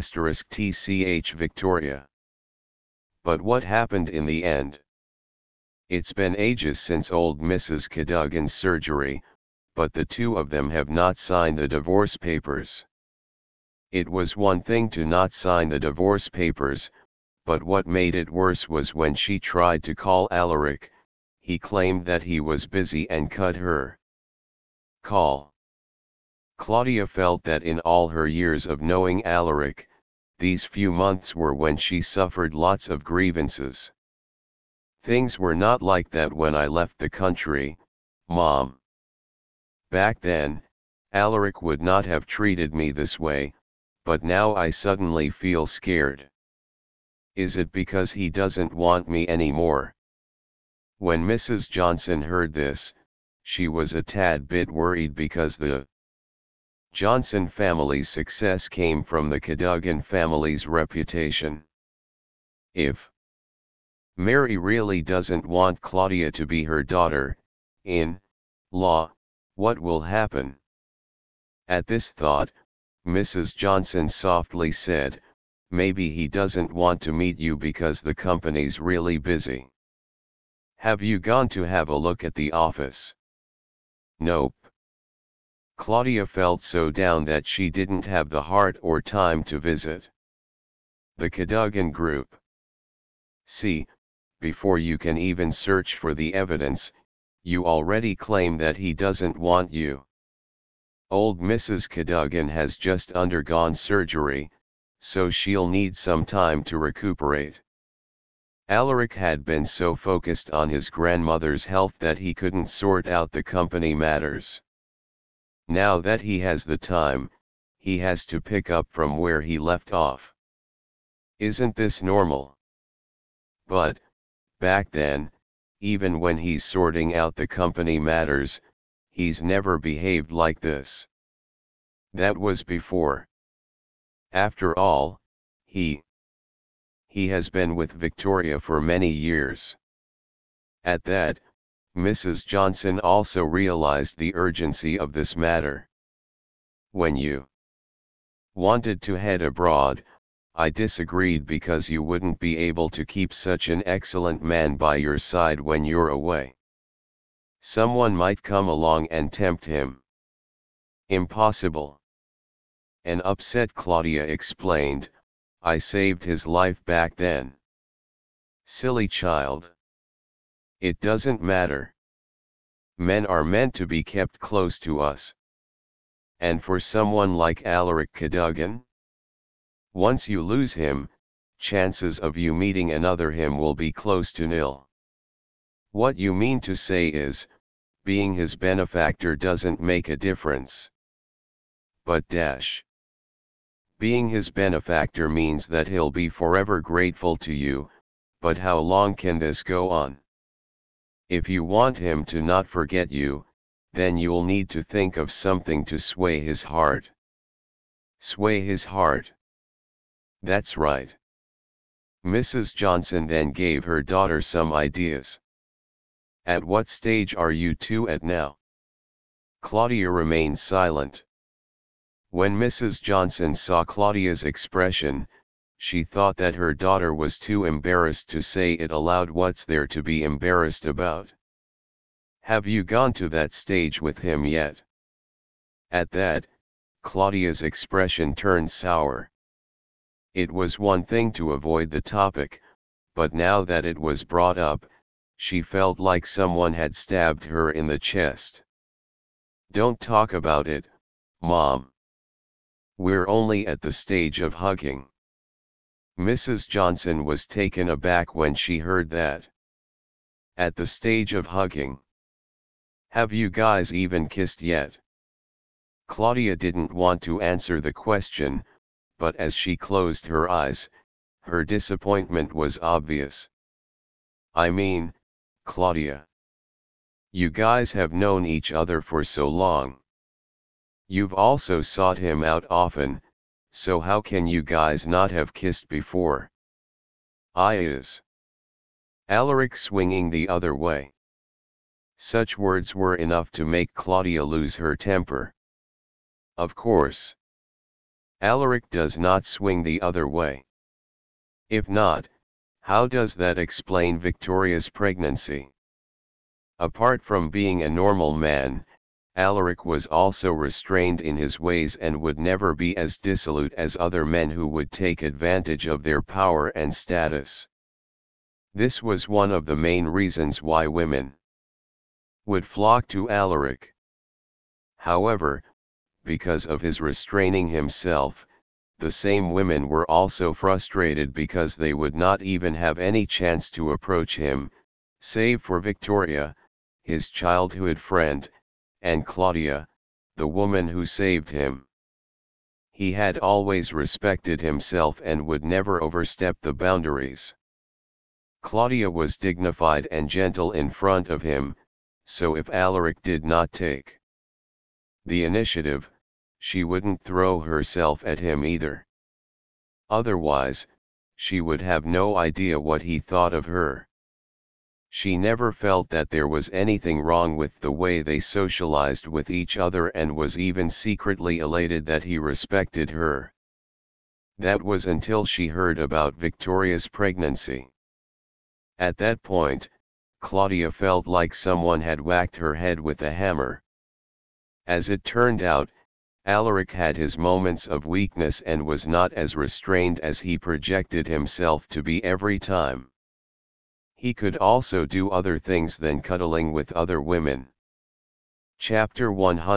B*TCH Victoria. But what happened in the end? It's been ages since old Mrs. Cadogan's surgery, but the two of them have not signed the divorce papers. It was one thing to not sign the divorce papers, but what made it worse was when she tried to call Alaric, he claimed that he was busy and cut her call." Claudia felt that in all her years of knowing Alaric, these few months were when she suffered lots of grievances. "Things were not like that when I left the country, Mom. Back then, Alaric would not have treated me this way, but now I suddenly feel scared. Is it because he doesn't want me anymore?" When Mrs. Johnson heard this, she was a tad bit worried because the Johnson family's success came from the Cadogan family's reputation. If Mary really doesn't want Claudia to be her daughter-in-law, what will happen? At this thought, Mrs. Johnson softly said, "Maybe he doesn't want to meet you because the company's really busy. Have you gone to have a look at the office?" "Nope." Claudia felt so down that she didn't have the heart or time to visit the Cadogan Group. "See, before you can even search for the evidence, you already claim that he doesn't want you. Old Mrs. Cadogan has just undergone surgery, so she'll need some time to recuperate." Alaric had been so focused on his grandmother's health that he couldn't sort out the company matters. Now that he has the time, he has to pick up from where he left off. Isn't this normal? But, back then, even when he's sorting out the company matters, he's never behaved like this. That was before. After all, he has been with Victoria for many years. At that, Mrs. Johnson also realized the urgency of this matter. "When you wanted to head abroad, I disagreed because you wouldn't be able to keep such an excellent man by your side when you're away. Someone might come along and tempt him." "Impossible." An upset Claudia explained, "I saved his life back then." "Silly child. It doesn't matter. Men are meant to be kept close to us. And for someone like Alaric Cadogan? Once you lose him, chances of you meeting another him will be close to nil. What you mean to say is, being his benefactor doesn't make a difference. But being his benefactor means that he'll be forever grateful to you, but how long can this go on? If you want him to not forget you, then you'll need to think of something to sway his heart." "Sway his heart." That's right. Mrs. Johnson then gave her daughter some ideas. "At what stage are you two at now?" Claudia remained silent. When Mrs. Johnson saw Claudia's expression, she thought that her daughter was too embarrassed to say it aloud. What's there to be embarrassed about? Have you gone to that stage with him yet? At that, Claudia's expression turned sour. It was one thing to avoid the topic, but now that it was brought up, she felt like someone had stabbed her in the chest. "Don't talk about it, Mom. We're only at the stage of hugging." Mrs. Johnson was taken aback when she heard that. At the stage of hugging. Have you guys even kissed yet? Claudia didn't want to answer the question, but as she closed her eyes, her disappointment was obvious. I mean, Claudia. You guys have known each other for so long. You've also sought him out often, so how can you guys not have kissed before? Is Alaric swinging the other way. Such words were enough to make Claudia lose her temper. Of course. Alaric does not swing the other way. If not, how does that explain Victoria's pregnancy? Apart from being a normal man, Alaric was also restrained in his ways and would never be as dissolute as other men who would take advantage of their power and status. This was one of the main reasons why women would flock to Alaric. However, because of his restraining himself, the same women were also frustrated because they would not even have any chance to approach him, save for Victoria, his childhood friend, and Claudia, the woman who saved him. He had always respected himself and would never overstep the boundaries. Claudia was dignified and gentle in front of him, so if Alaric did not take the initiative, she wouldn't throw herself at him either. Otherwise, she would have no idea what he thought of her. She never felt that there was anything wrong with the way they socialized with each other and was even secretly elated that he respected her. That was until she heard about Victoria's pregnancy. At that point, Claudia felt like someone had whacked her head with a hammer. As it turned out, Alaric had his moments of weakness and was not as restrained as he projected himself to be every time. He could also do other things than cuddling with other women. Chapter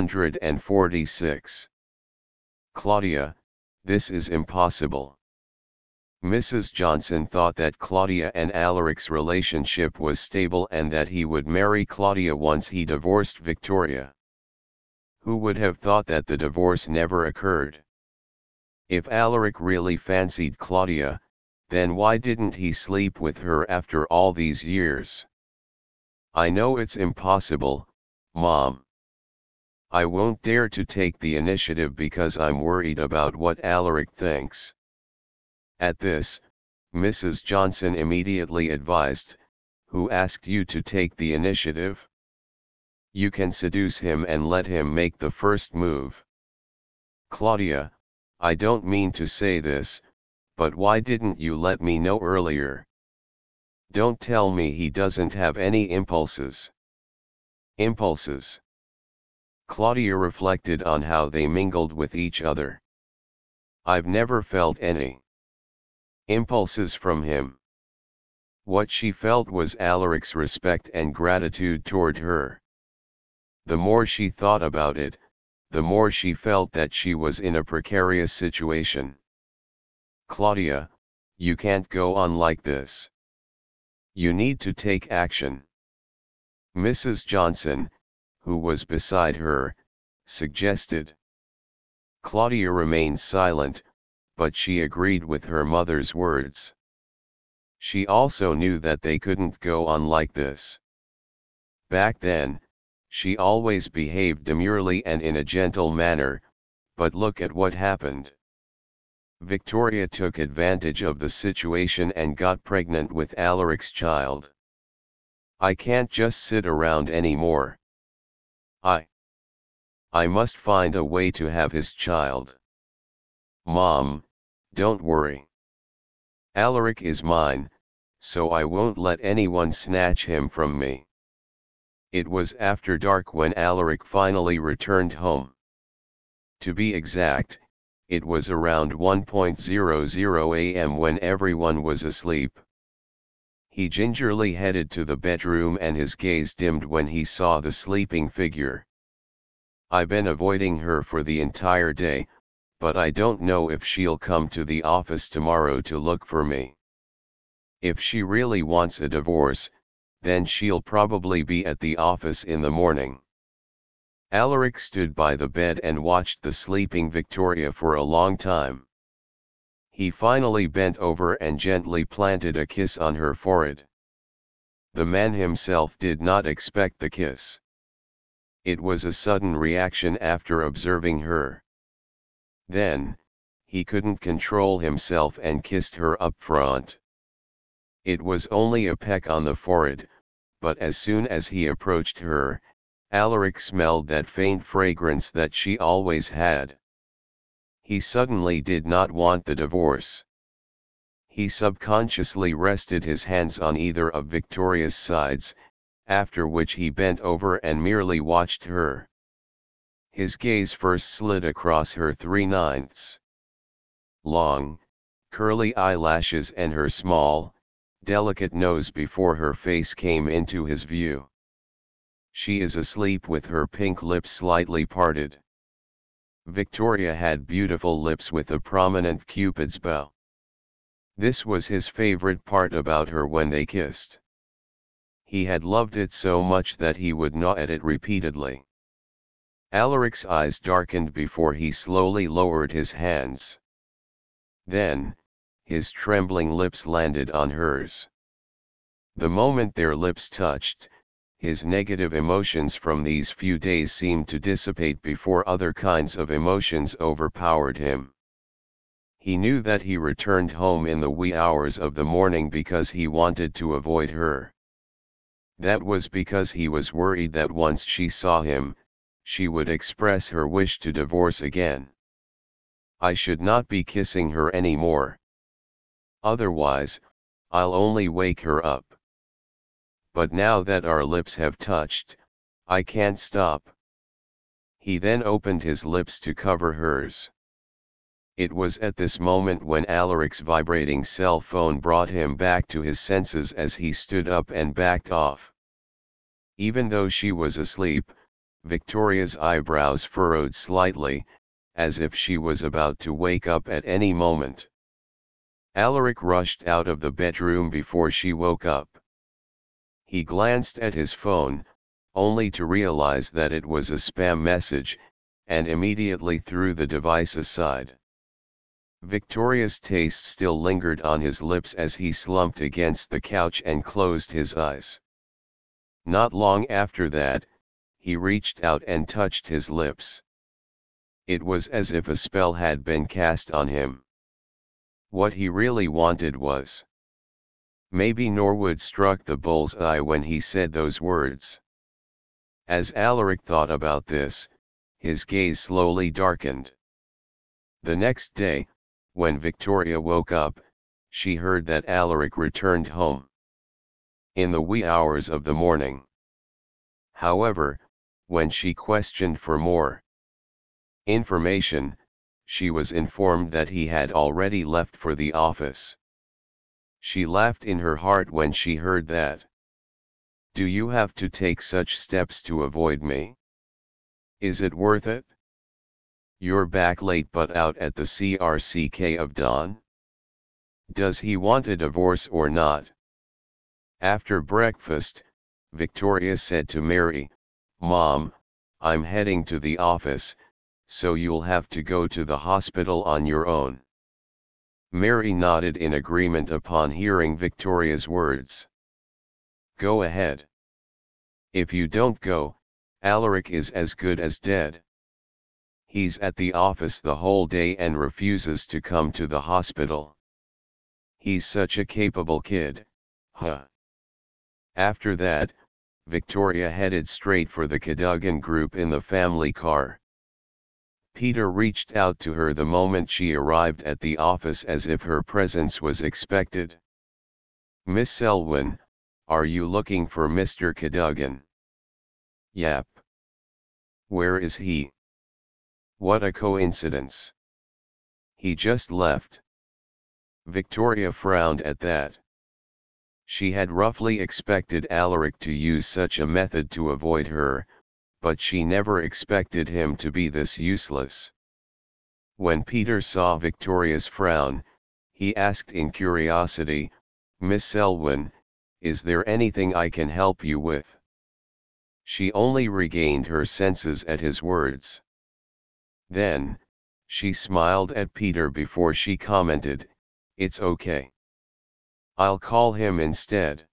146. Claudia, this is impossible. Mrs. Johnson thought that Claudia and Alaric's relationship was stable and that he would marry Claudia once he divorced Victoria. Who would have thought that the divorce never occurred? If Alaric really fancied Claudia, then why didn't he sleep with her after all these years? I know it's impossible, Mom. I won't dare to take the initiative because I'm worried about what Alaric thinks. At this, Mrs. Johnson immediately advised, who asked you to take the initiative? You can seduce him and let him make the first move. Claudia, I don't mean to say this, but why didn't you let me know earlier? Don't tell me he doesn't have any impulses. Impulses. Claudia reflected on how they mingled with each other. I've never felt any impulses from him. What she felt was Alaric's respect and gratitude toward her. The more she thought about it, the more she felt that she was in a precarious situation. Claudia, you can't go on like this. You need to take action. Mrs. Johnson, who was beside her, suggested. Claudia remained silent, but she agreed with her mother's words. She also knew that they couldn't go on like this. Back then, she always behaved demurely and in a gentle manner, but look at what happened. Victoria took advantage of the situation and got pregnant with Alaric's child. I can't just sit around anymore. I must find a way to have his child. Mom, don't worry. Alaric is mine, so I won't let anyone snatch him from me. It was after dark when Alaric finally returned home. To be exact, it was around 1:00 a.m. when everyone was asleep. He gingerly headed to the bedroom and his gaze dimmed when he saw the sleeping figure. I've been avoiding her for the entire day, but I don't know if she'll come to the office tomorrow to look for me. If she really wants a divorce, then she'll probably be at the office in the morning. Alaric stood by the bed and watched the sleeping Victoria for a long time. He finally bent over and gently planted a kiss on her forehead. The man himself did not expect the kiss. It was a sudden reaction after observing her. Then, he couldn't control himself and kissed her up front. It was only a peck on the forehead, but as soon as he approached her, Alaric smelled that faint fragrance that she always had. He suddenly did not want the divorce. He subconsciously rested his hands on either of Victoria's sides, after which he bent over and merely watched her. His gaze first slid across her 3/9 long, curly eyelashes and her small, delicate nose before her face came into his view. She is asleep with her pink lips slightly parted. Victoria had beautiful lips with a prominent Cupid's bow. This was his favorite part about her when they kissed. He had loved it so much that he would gnaw at it repeatedly. Alaric's eyes darkened before he slowly lowered his hands. Then, his trembling lips landed on hers. The moment their lips touched, his negative emotions from these few days seemed to dissipate before other kinds of emotions overpowered him. He knew that he returned home in the wee hours of the morning because he wanted to avoid her. That was because he was worried that once she saw him, she would express her wish to divorce again. I should not be kissing her anymore. Otherwise, I'll only wake her up. But now that our lips have touched, I can't stop. He then opened his lips to cover hers. It was at this moment when Alaric's vibrating cell phone brought him back to his senses as he stood up and backed off. Even though she was asleep, Victoria's eyebrows furrowed slightly, as if she was about to wake up at any moment. Alaric rushed out of the bedroom before she woke up. He glanced at his phone, only to realize that it was a spam message, and immediately threw the device aside. Victoria's taste still lingered on his lips as he slumped against the couch and closed his eyes. Not long after that, he reached out and touched his lips. It was as if a spell had been cast on him. What he really wanted was. Maybe Norwood struck the bull's eye when he said those words. As Alaric thought about this, his gaze slowly darkened. The next day, when Victoria woke up, she heard that Alaric returned home in the wee hours of the morning. However, when she questioned for more information, she was informed that he had already left for the office. She laughed in her heart when she heard that. Do you have to take such steps to avoid me? Is it worth it? You're back late but out at the CRCK of dawn? Does he want a divorce or not? After breakfast, Victoria said to Mary, Mom, I'm heading to the office, so you'll have to go to the hospital on your own. Mary nodded in agreement upon hearing Victoria's words. Go ahead. If you don't go, Alaric is as good as dead. He's at the office the whole day and refuses to come to the hospital. He's such a capable kid, huh? After that, Victoria headed straight for the Cadogan group in the family car. Peter reached out to her the moment she arrived at the office as if her presence was expected. Miss Selwyn, are you looking for Mr. Cadogan? Yep. Where is he? What a coincidence. He just left. Victoria frowned at that. She had roughly expected Alaric to use such a method to avoid her, but she never expected him to be this useless. When Peter saw Victoria's frown, he asked in curiosity, Miss Selwyn, is there anything I can help you with? She only regained her senses at his words. Then, she smiled at Peter before she commented, "It's okay. I'll call him instead."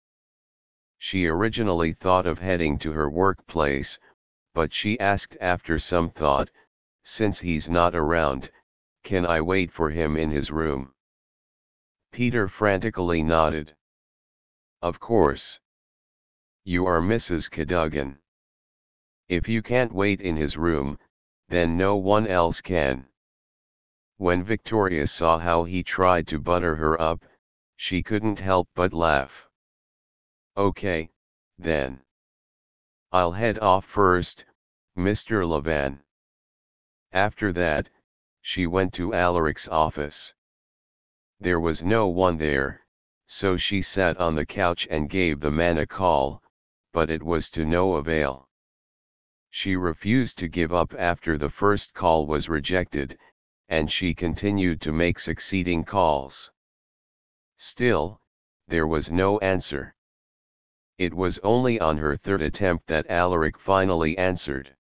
She originally thought of heading to her workplace, but she asked after some thought, "Since he's not around, can I wait for him in his room?" Peter frantically nodded. "Of course. You are Mrs. Cadogan. If you can't wait in his room, then no one else can." When Victoria saw how he tried to butter her up, she couldn't help but laugh. "Okay, then. I'll head off first, Mr. Levan." After that, she went to Alaric's office. There was no one there, so she sat on the couch and gave the man a call, but it was to no avail. She refused to give up after the first call was rejected, and she continued to make succeeding calls. Still, there was no answer. It was only on her third attempt that Alaric finally answered.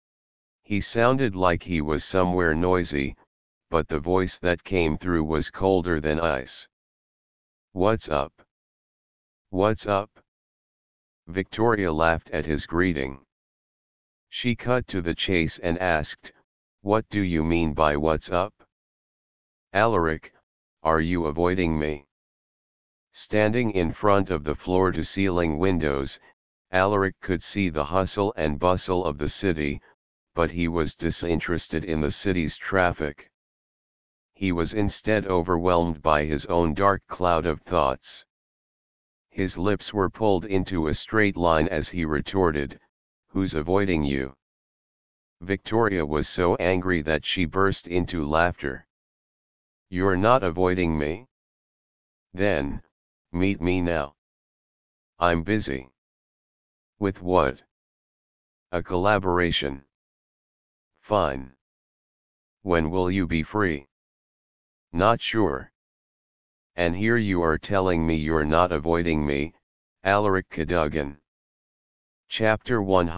He sounded like he was somewhere noisy, but the voice that came through was colder than ice. "What's up? What's up?" Victoria laughed at his greeting. She cut to the chase and asked, "What do you mean by what's up? Alaric, are you avoiding me?" Standing in front of the floor-to-ceiling windows, Alaric could see the hustle and bustle of the city, but he was disinterested in the city's traffic. He was instead overwhelmed by his own dark cloud of thoughts. His lips were pulled into a straight line as he retorted, "Who's avoiding you?" Victoria was so angry that she burst into laughter. "You're not avoiding me? Then, meet me now." "I'm busy." "With what?" "A collaboration." "Fine. When will you be free?" "Not sure." "And here you are telling me you're not avoiding me, Alaric Cadogan." Chapter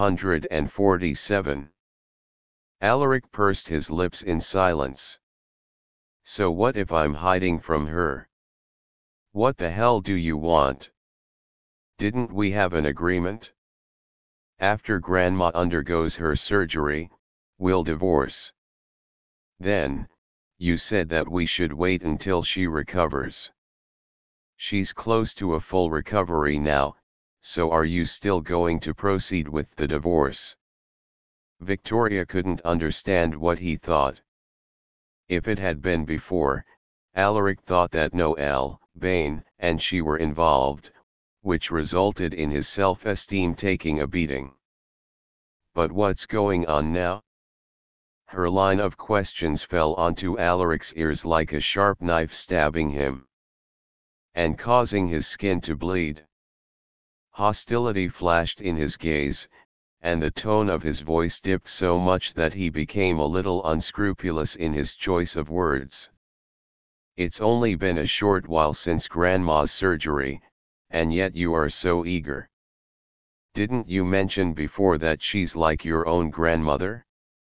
147. Alaric pursed his lips in silence. "So what if I'm hiding from her? What the hell do you want? Didn't we have an agreement? After Grandma undergoes her surgery, we'll divorce. Then, you said that we should wait until she recovers. She's close to a full recovery now, so are you still going to proceed with the divorce?" Victoria couldn't understand what he thought. If it had been before, Alaric thought that Noel, Bain, and she were involved, which resulted in his self-esteem taking a beating. But what's going on now? Her line of questions fell onto Alaric's ears like a sharp knife stabbing him, and causing his skin to bleed. Hostility flashed in his gaze, and the tone of his voice dipped so much that he became a little unscrupulous in his choice of words. "It's only been a short while since Grandma's surgery, and yet you are so eager. Didn't you mention before that she's like your own grandmother?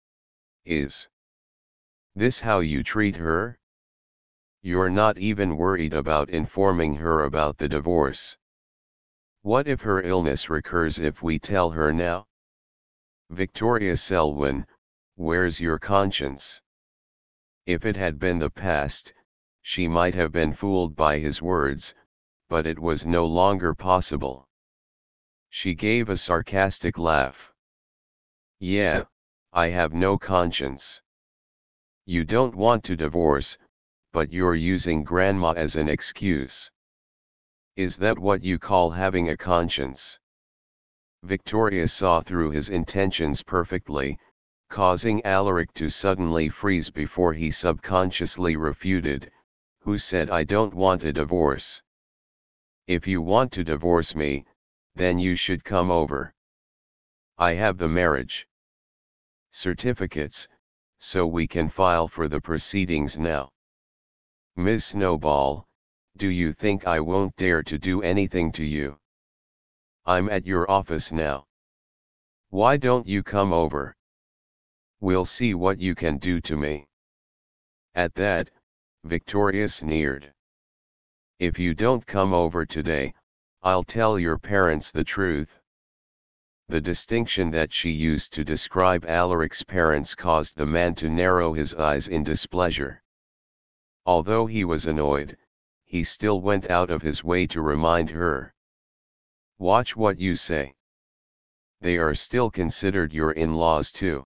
Is this how you treat her? You're not even worried about informing her about the divorce. What if her illness recurs if we tell her now? Victoria Selwyn, where's your conscience?" If it had been the past, she might have been fooled by his words, but it was no longer possible. She gave a sarcastic laugh. "Yeah, I have no conscience. You don't want to divorce, but you're using Grandma as an excuse. Is that what you call having a conscience?" Victoria saw through his intentions perfectly, causing Alaric to suddenly freeze before he subconsciously refuted, "Who said I don't want a divorce? If you want to divorce me, then you should come over. I have the marriage certificates, so we can file for the proceedings now. Miss Snowball, do you think I won't dare to do anything to you? I'm at your office now." Why don't you come over? We'll see what you can do to me. At that, Victoria sneered. If you don't come over today, I'll tell your parents the truth. The distinction that she used to describe Alaric's parents caused the man to narrow his eyes in displeasure. Although he was annoyed, he still went out of his way to remind her. Watch what you say. They are still considered your in-laws too.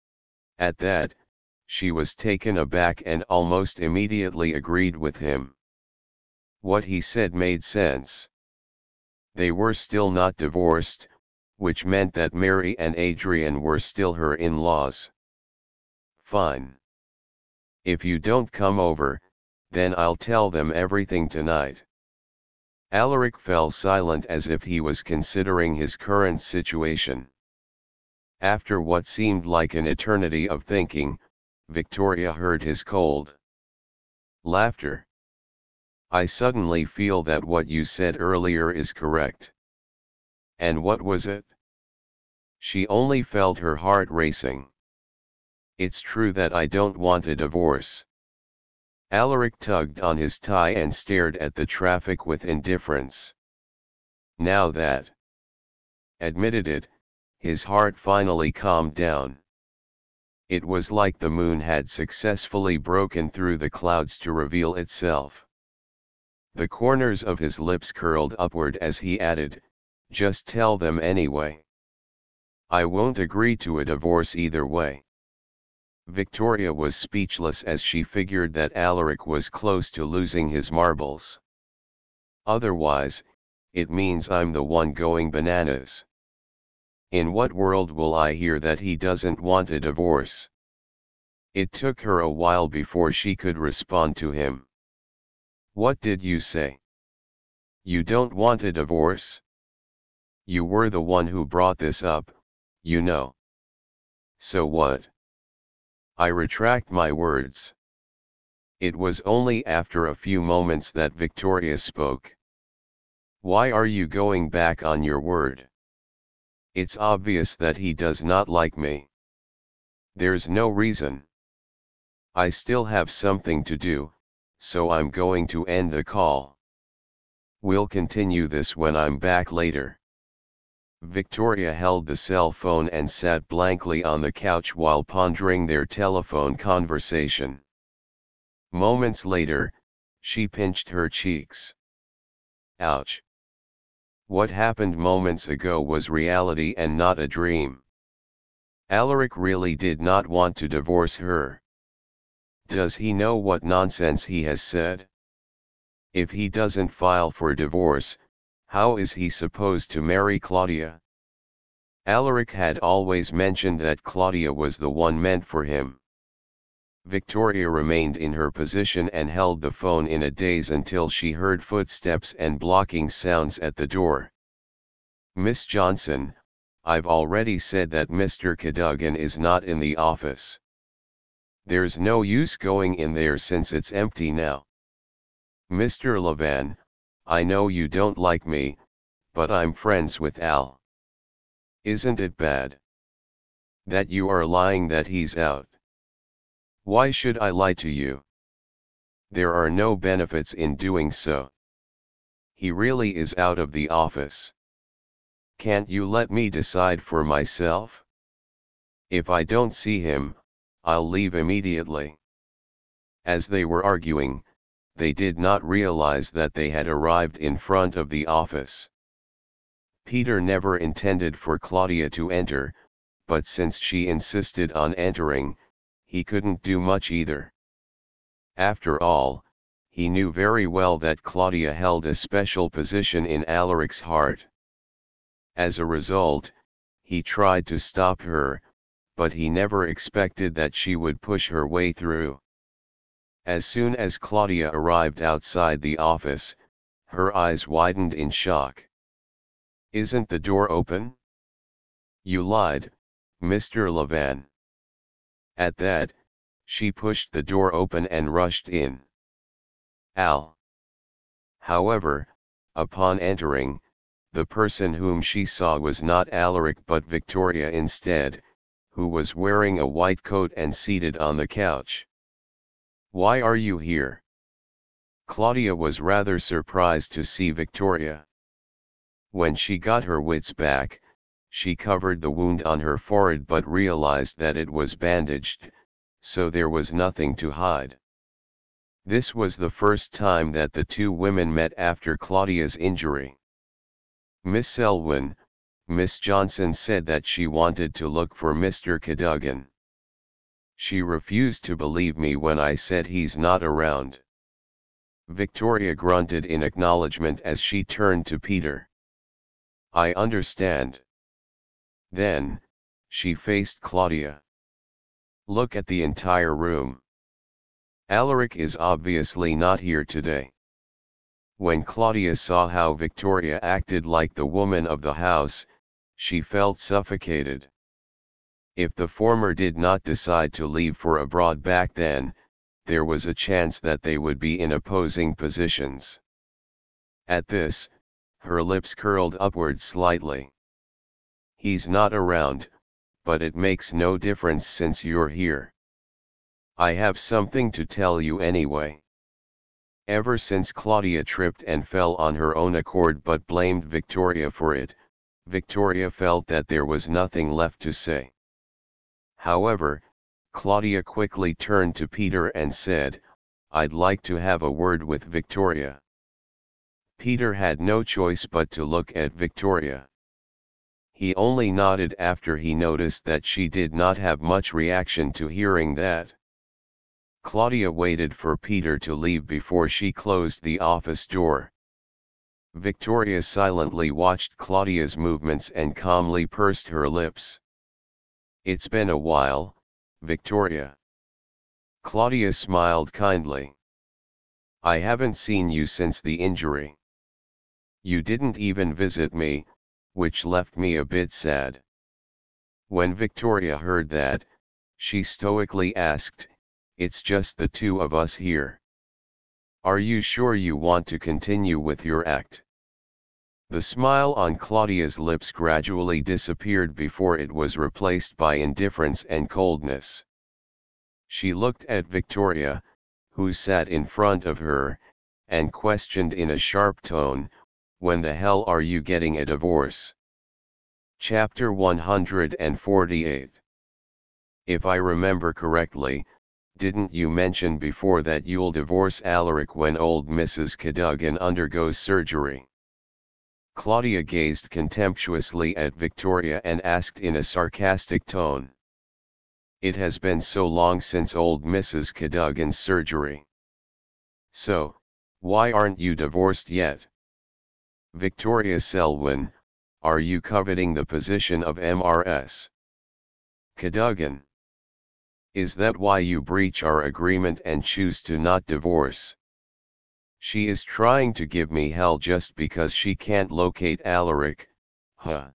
At that, she was taken aback and almost immediately agreed with him. What he said made sense. They were still not divorced, which meant that Mary and Adrian were still her in-laws. Fine. If you don't come over, then I'll tell them everything tonight. Alaric fell silent as if he was considering his current situation. After what seemed like an eternity of thinking, Victoria heard his cold laughter. I suddenly feel that what you said earlier is correct. And what was it? She only felt her heart racing. It's true that I don't want a divorce. Alaric tugged on his tie and stared at the traffic with indifference. Now that admitted it, his heart finally calmed down. It was like the moon had successfully broken through the clouds to reveal itself. The corners of his lips curled upward as he added, "Just tell them anyway. I won't agree to a divorce either way." Victoria was speechless as she figured that Alaric was close to losing his marbles. Otherwise, it means I'm the one going bananas. In what world will I hear that he doesn't want a divorce? It took her a while before she could respond to him. What did you say? You don't want a divorce? You were the one who brought this up, you know. So what? I retract my words. It was only after a few moments that Victoria spoke. Why are you going back on your word? It's obvious that he does not like me. There's no reason. I still have something to do, so I'm going to end the call. We'll continue this when I'm back later. Victoria held the cell phone and sat blankly on the couch while pondering their telephone conversation. Moments later, she pinched her cheeks. Ouch. What happened moments ago was reality and not a dream. Alaric really did not want to divorce her. Does he know what nonsense he has said? If he doesn't file for divorce, how is he supposed to marry Claudia? Alaric had always mentioned that Claudia was the one meant for him. Victoria remained in her position and held the phone in a daze until she heard footsteps and blocking sounds at the door. Miss Johnson, I've already said that Mr. Cadogan is not in the office. There's no use going in there since it's empty now. Mr. Levan, I know you don't like me, but I'm friends with Al. Isn't it bad that you are lying that he's out? Why should I lie to you? There are no benefits in doing so. He really is out of the office. Can't you let me decide for myself? If I don't see him, I'll leave immediately. As they were arguing, they did not realize that they had arrived in front of the office. Peter never intended for Claudia to enter, but since she insisted on entering, he couldn't do much either. After all, he knew very well that Claudia held a special position in Alaric's heart. As a result, he tried to stop her, but he never expected that she would push her way through. As soon as Claudia arrived outside the office, her eyes widened in shock. Isn't the door open? You lied, Mr. Levan. At that, she pushed the door open and rushed in. Al. However, upon entering, the person whom she saw was not Alaric but Victoria instead, who was wearing a white coat and seated on the couch. "Why are you here?" Claudia was rather surprised to see Victoria. When she got her wits back, she covered the wound on her forehead but realized that it was bandaged, so there was nothing to hide. This was the first time that the two women met after Claudia's injury. "Miss Selwyn, Miss Johnson said that she wanted to look for Mr. Cadogan. She refused to believe me when I said he's not around." Victoria grunted in acknowledgement as she turned to Peter. "I understand." Then, she faced Claudia. "Look at the entire room. Alaric is obviously not here today." When Claudia saw how Victoria acted like the woman of the house, she felt suffocated. If the former did not decide to leave for abroad back then, there was a chance that they would be in opposing positions. At this, her lips curled upward slightly. "He's not around, but it makes no difference since you're here. I have something to tell you anyway." Ever since Claudia tripped and fell on her own accord but blamed Victoria for it, Victoria felt that there was nothing left to say. However, Claudia quickly turned to Peter and said, "I'd like to have a word with Victoria." Peter had no choice but to look at Victoria. He only nodded after he noticed that she did not have much reaction to hearing that. Claudia waited for Peter to leave before she closed the office door. Victoria silently watched Claudia's movements and calmly pursed her lips. "It's been a while, Victoria." Claudia smiled kindly. "I haven't seen you since the injury. You didn't even visit me, which left me a bit sad." When Victoria heard that, she stoically asked, "It's just the two of us here. Are you sure you want to continue with your act?" The smile on Claudia's lips gradually disappeared before it was replaced by indifference and coldness. She looked at Victoria, who sat in front of her, and questioned in a sharp tone, "When the hell are you getting a divorce?" Chapter 148. "If I remember correctly, didn't you mention before that you'll divorce Alaric when old Mrs. Cadogan undergoes surgery?" Claudia gazed contemptuously at Victoria and asked in a sarcastic tone. "It has been so long since old Mrs. Cadogan's surgery. So, why aren't you divorced yet? Victoria Selwyn, are you coveting the position of Mrs. Cadogan? Is that why you breach our agreement and choose to not divorce? She is trying to give me hell just because she can't locate Alaric, huh?"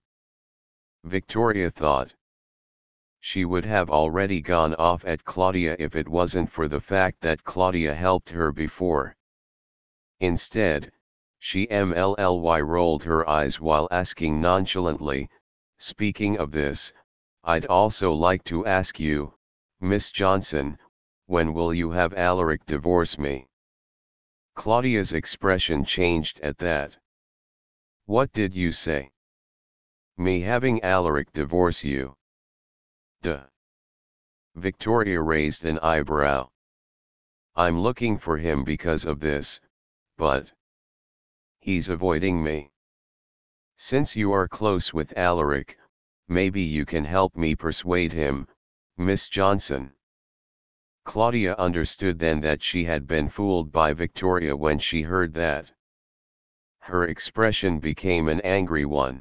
Victoria thought. She would have already gone off at Claudia if it wasn't for the fact that Claudia helped her before. Instead, she mlly rolled her eyes while asking nonchalantly, "Speaking of this, I'd also like to ask you, Miss Johnson, when will you have Alaric divorce me?" Claudia's expression changed at that. "What did you say? Me having Alaric divorce you? Duh." Victoria raised an eyebrow. "I'm looking for him because of this, but he's avoiding me. Since you are close with Alaric, maybe you can help me persuade him, Miss Johnson." Claudia understood then that she had been fooled by Victoria when she heard that. Her expression became an angry one.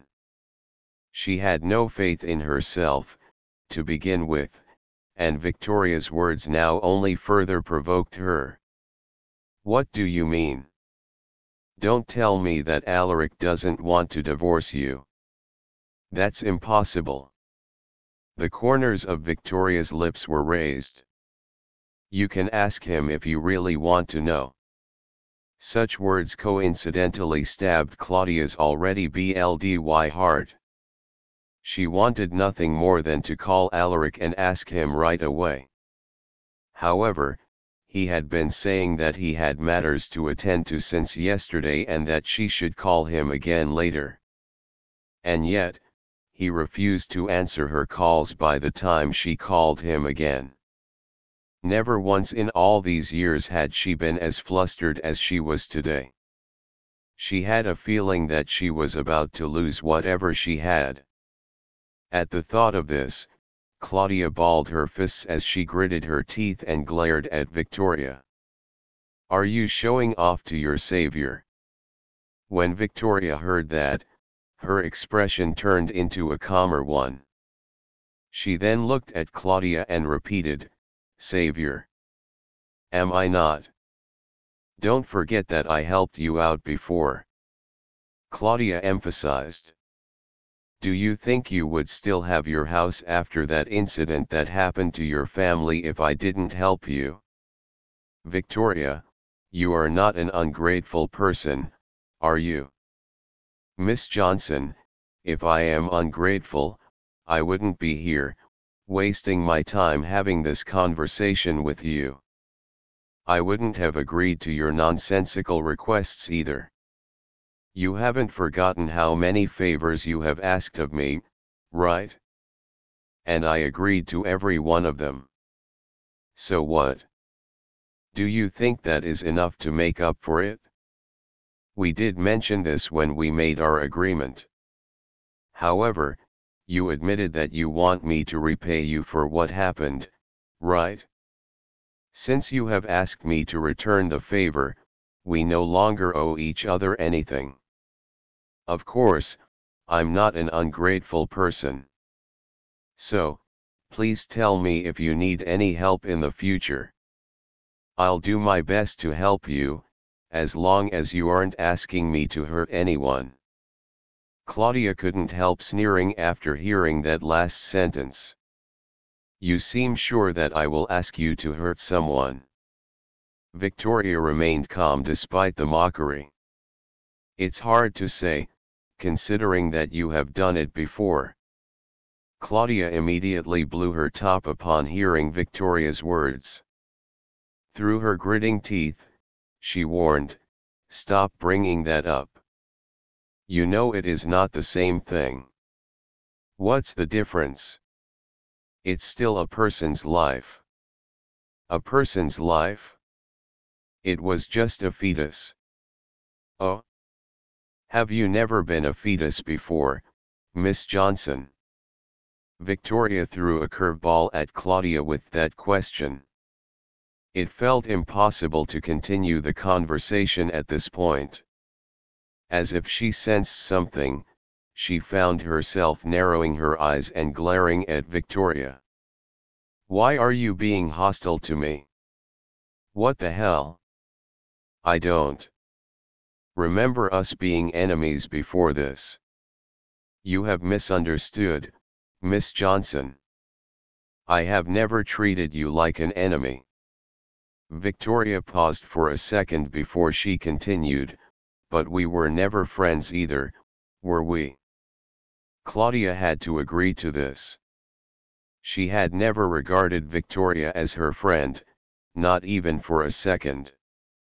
She had no faith in herself, to begin with, and Victoria's words now only further provoked her. "What do you mean? Don't tell me that Alaric doesn't want to divorce you. That's impossible." The corners of Victoria's lips were raised. "You can ask him if you really want to know." Such words coincidentally stabbed Claudia's already bldy heart. She wanted nothing more than to call Alaric and ask him right away. However, he had been saying that he had matters to attend to since yesterday and that she should call him again later. And yet, he refused to answer her calls by the time she called him again. Never once in all these years had she been as flustered as she was today. She had a feeling that she was about to lose whatever she had. At the thought of this, Claudia balled her fists as she gritted her teeth and glared at Victoria. "Are you showing off to your savior?" When Victoria heard that, her expression turned into a calmer one. She then looked at Claudia and repeated, "Savior. Am I not? Don't forget that I helped you out before." Claudia emphasized. "Do you think you would still have your house after that incident that happened to your family if I didn't help you? Victoria, you are not an ungrateful person, are you? Miss Johnson, if I am ungrateful, I wouldn't be here, wasting my time having this conversation with you. I wouldn't have agreed to your nonsensical requests either. You haven't forgotten how many favors you have asked of me, right? And I agreed to every one of them. So what? Do you think that is enough to make up for it? We did mention this when we made our agreement. However, you admitted that you want me to repay you for what happened, right? Since you have asked me to return the favor, we no longer owe each other anything. Of course, I'm not an ungrateful person. So, please tell me if you need any help in the future. I'll do my best to help you, as long as you aren't asking me to hurt anyone." Claudia couldn't help sneering after hearing that last sentence. "You seem sure that I will ask you to hurt someone." Victoria remained calm despite the mockery. "It's hard to say, considering that you have done it before." Claudia immediately blew her top upon hearing Victoria's words. Through her gritting teeth, she warned, "Stop bringing that up. You know it is not the same thing." "What's the difference?" "It's still a person's life." "A person's life?" "It was just a fetus." "Oh? Have you never been a fetus before, Miss Johnson?" Victoria threw a curveball at Claudia with that question. It felt impossible to continue the conversation at this point. As if she sensed something, she found herself narrowing her eyes and glaring at Victoria. "Why are you being hostile to me? What the hell? I don't remember us being enemies before this. You have misunderstood, Miss Johnson. I have never treated you like an enemy." Victoria paused for a second before she continued, "But we were never friends either, were we?" Claudia had to agree to this. She had never regarded Victoria as her friend, not even for a second.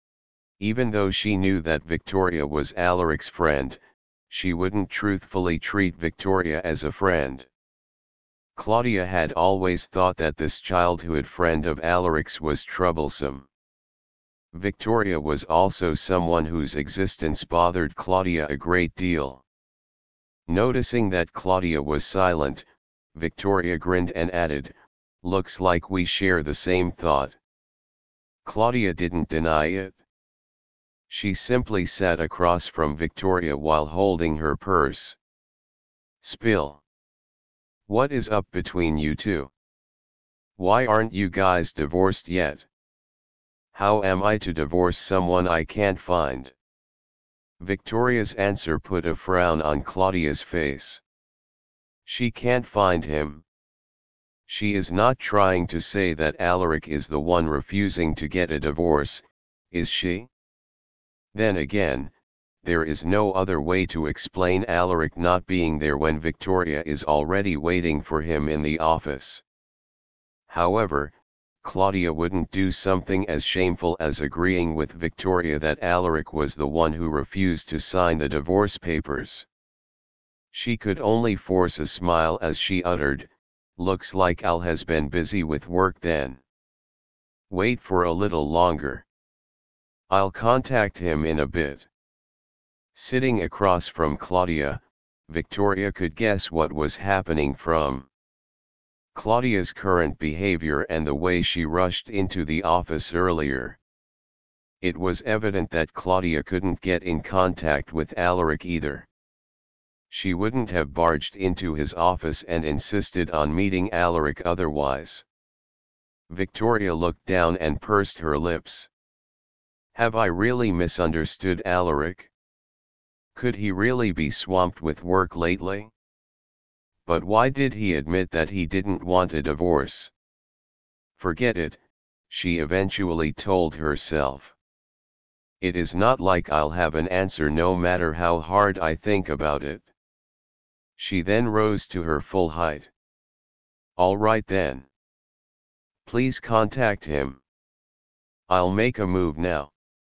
Even though she knew that Victoria was Alaric's friend, she wouldn't truthfully treat Victoria as a friend. Claudia had always thought that this childhood friend of Alaric's was troublesome. Victoria was also someone whose existence bothered Claudia a great deal. Noticing that Claudia was silent, Victoria grinned and added, "Looks like we share the same thought." Claudia didn't deny it. She simply sat across from Victoria while holding her purse. "Spill. What is up between you two? Why aren't you guys divorced yet? How am I to divorce someone I can't find?" Victoria's answer put a frown on Claudia's face. "She can't find him. She is not trying to say that Alaric is the one refusing to get a divorce, is she?" Then again, there is no other way to explain Alaric not being there when Victoria is already waiting for him in the office. However, Claudia wouldn't do something as shameful as agreeing with Victoria that Alaric was the one who refused to sign the divorce papers. She could only force a smile as she uttered, "Looks like Al has been busy with work then. Wait for a little longer. I'll contact him in a bit." Sitting across from Claudia, Victoria could guess what was happening from Claudia's current behavior and the way she rushed into the office earlier. It was evident that Claudia couldn't get in contact with Alaric either. She wouldn't have barged into his office and insisted on meeting Alaric otherwise. Victoria looked down and pursed her lips. Have I really misunderstood Alaric? Could he really be swamped with work lately? But why did he admit that he didn't want a divorce? Forget it, she eventually told herself. It is not like I'll have an answer no matter how hard I think about it. She then rose to her full height. All right then. Please contact him. I'll make a move now.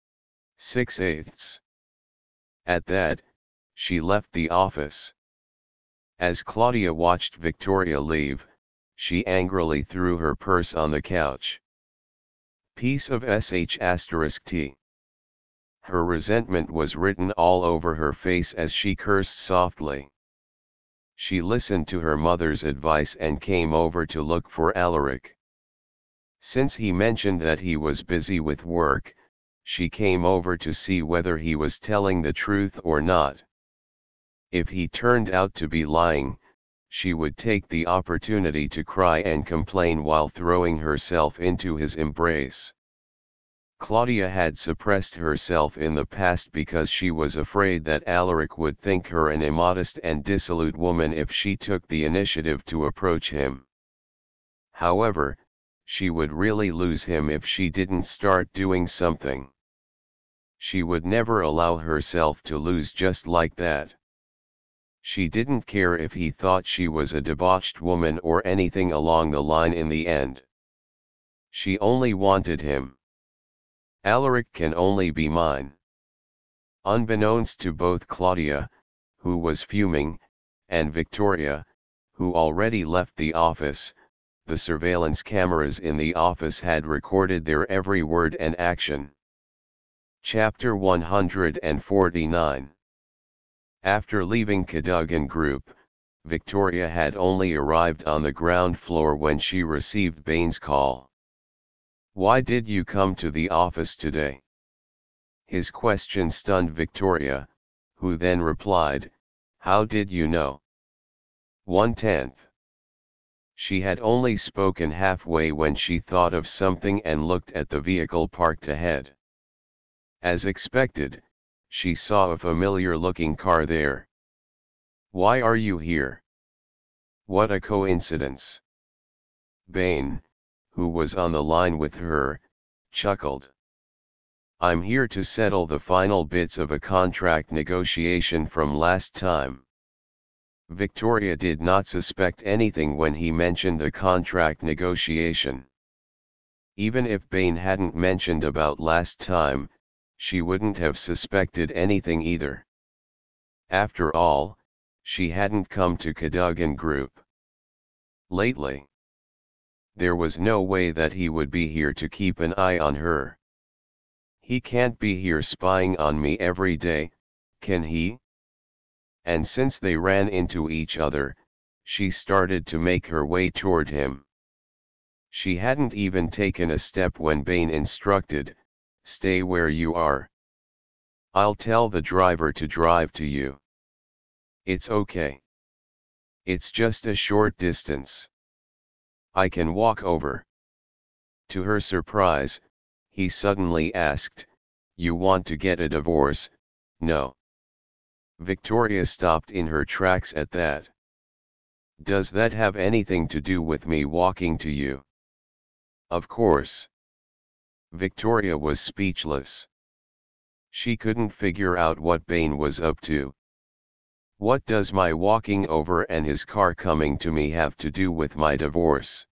6/8. At that, she left the office. As Claudia watched Victoria leave, she angrily threw her purse on the couch. Piece of sh*t. Her resentment was written all over her face as she cursed softly. She listened to her mother's advice and came over to look for Alaric. Since he mentioned that he was busy with work, she came over to see whether he was telling the truth or not. If he turned out to be lying, she would take the opportunity to cry and complain while throwing herself into his embrace. Claudia had suppressed herself in the past because she was afraid that Alaric would think her an immodest and dissolute woman if she took the initiative to approach him. However, she would really lose him if she didn't start doing something. She would never allow herself to lose just like that. She didn't care if he thought she was a debauched woman or anything along the line in the end. She only wanted him. Alaric can only be mine. Unbeknownst to both Claudia, who was fuming, and Victoria, who already left the office, the surveillance cameras in the office had recorded their every word and action. Chapter 149. After leaving Cadogan Group, Victoria had only arrived on the ground floor when she received Bain's call. "Why did you come to the office today?" His question stunned Victoria, who then replied, "How did you know?" 1/10. She had only spoken halfway when she thought of something and looked at the vehicle parked ahead. As expected, she saw a familiar-looking car there. "Why are you here?" "What a coincidence." Bain, who was on the line with her, chuckled. "I'm here to settle the final bits of a contract negotiation from last time." Victoria did not suspect anything when he mentioned the contract negotiation. Even if Bain hadn't mentioned about last time, she wouldn't have suspected anything either. After all, she hadn't come to Cadogan Group lately. There was no way that he would be here to keep an eye on her. He can't be here spying on me every day, can he? And since they ran into each other, she started to make her way toward him. She hadn't even taken a step when Bain instructed, "Stay where you are. I'll tell the driver to drive to you." "It's okay. It's just a short distance. I can walk over." To her surprise, he suddenly asked, "You want to get a divorce, no?" Victoria stopped in her tracks at that. "Does that have anything to do with me walking to you?" "Of course." Victoria was speechless. She couldn't figure out what Bain was up to. What does my walking over and his car coming to me have to do with my divorce?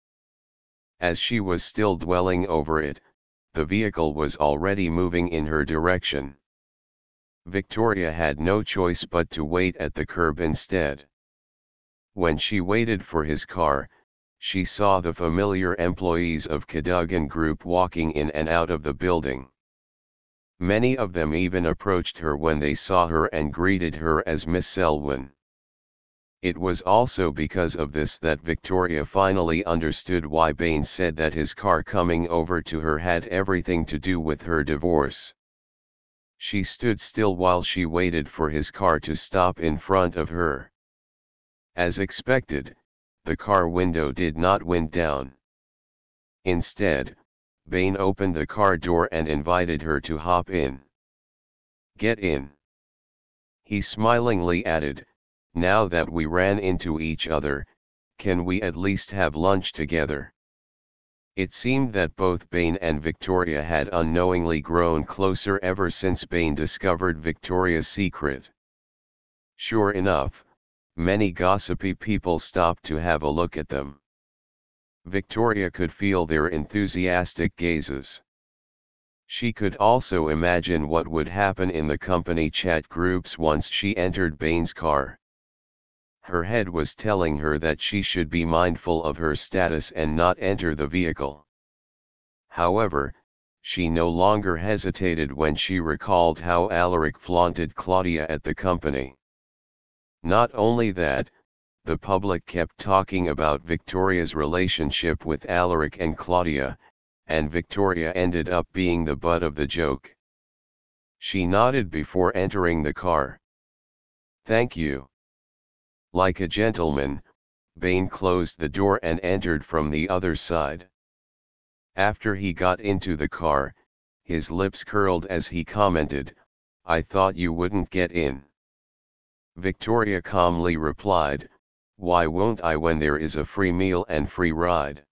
As she was still dwelling over it, the vehicle was already moving in her direction. Victoria had no choice but to wait at the curb instead. When she waited for his car, she saw the familiar employees of Cadogan Group walking in and out of the building. Many of them even approached her when they saw her and greeted her as Miss Selwyn. It was also because of this that Victoria finally understood why Bain said that his car coming over to her had everything to do with her divorce. She stood still while she waited for his car to stop in front of her. As expected, the car window did not wind down. Instead, Bain opened the car door and invited her to hop in. "Get in," he smilingly added. "Now that we ran into each other, can we at least have lunch together?" It seemed that both Bain and Victoria had unknowingly grown closer ever since Bain discovered Victoria's secret. Sure enough, many gossipy people stopped to have a look at them. Victoria could feel their enthusiastic gazes. She could also imagine what would happen in the company chat groups once she entered Bain's car. Her head was telling her that she should be mindful of her status and not enter the vehicle. However, she no longer hesitated when she recalled how Alaric flaunted Claudia at the company. Not only that, the public kept talking about Victoria's relationship with Alaric and Claudia, and Victoria ended up being the butt of the joke. She nodded before entering the car. "Thank you." Like a gentleman, Bain closed the door and entered from the other side. After he got into the car, his lips curled as he commented, "I thought you wouldn't get in." Victoria calmly replied, "Why won't I when there is a free meal and free ride?"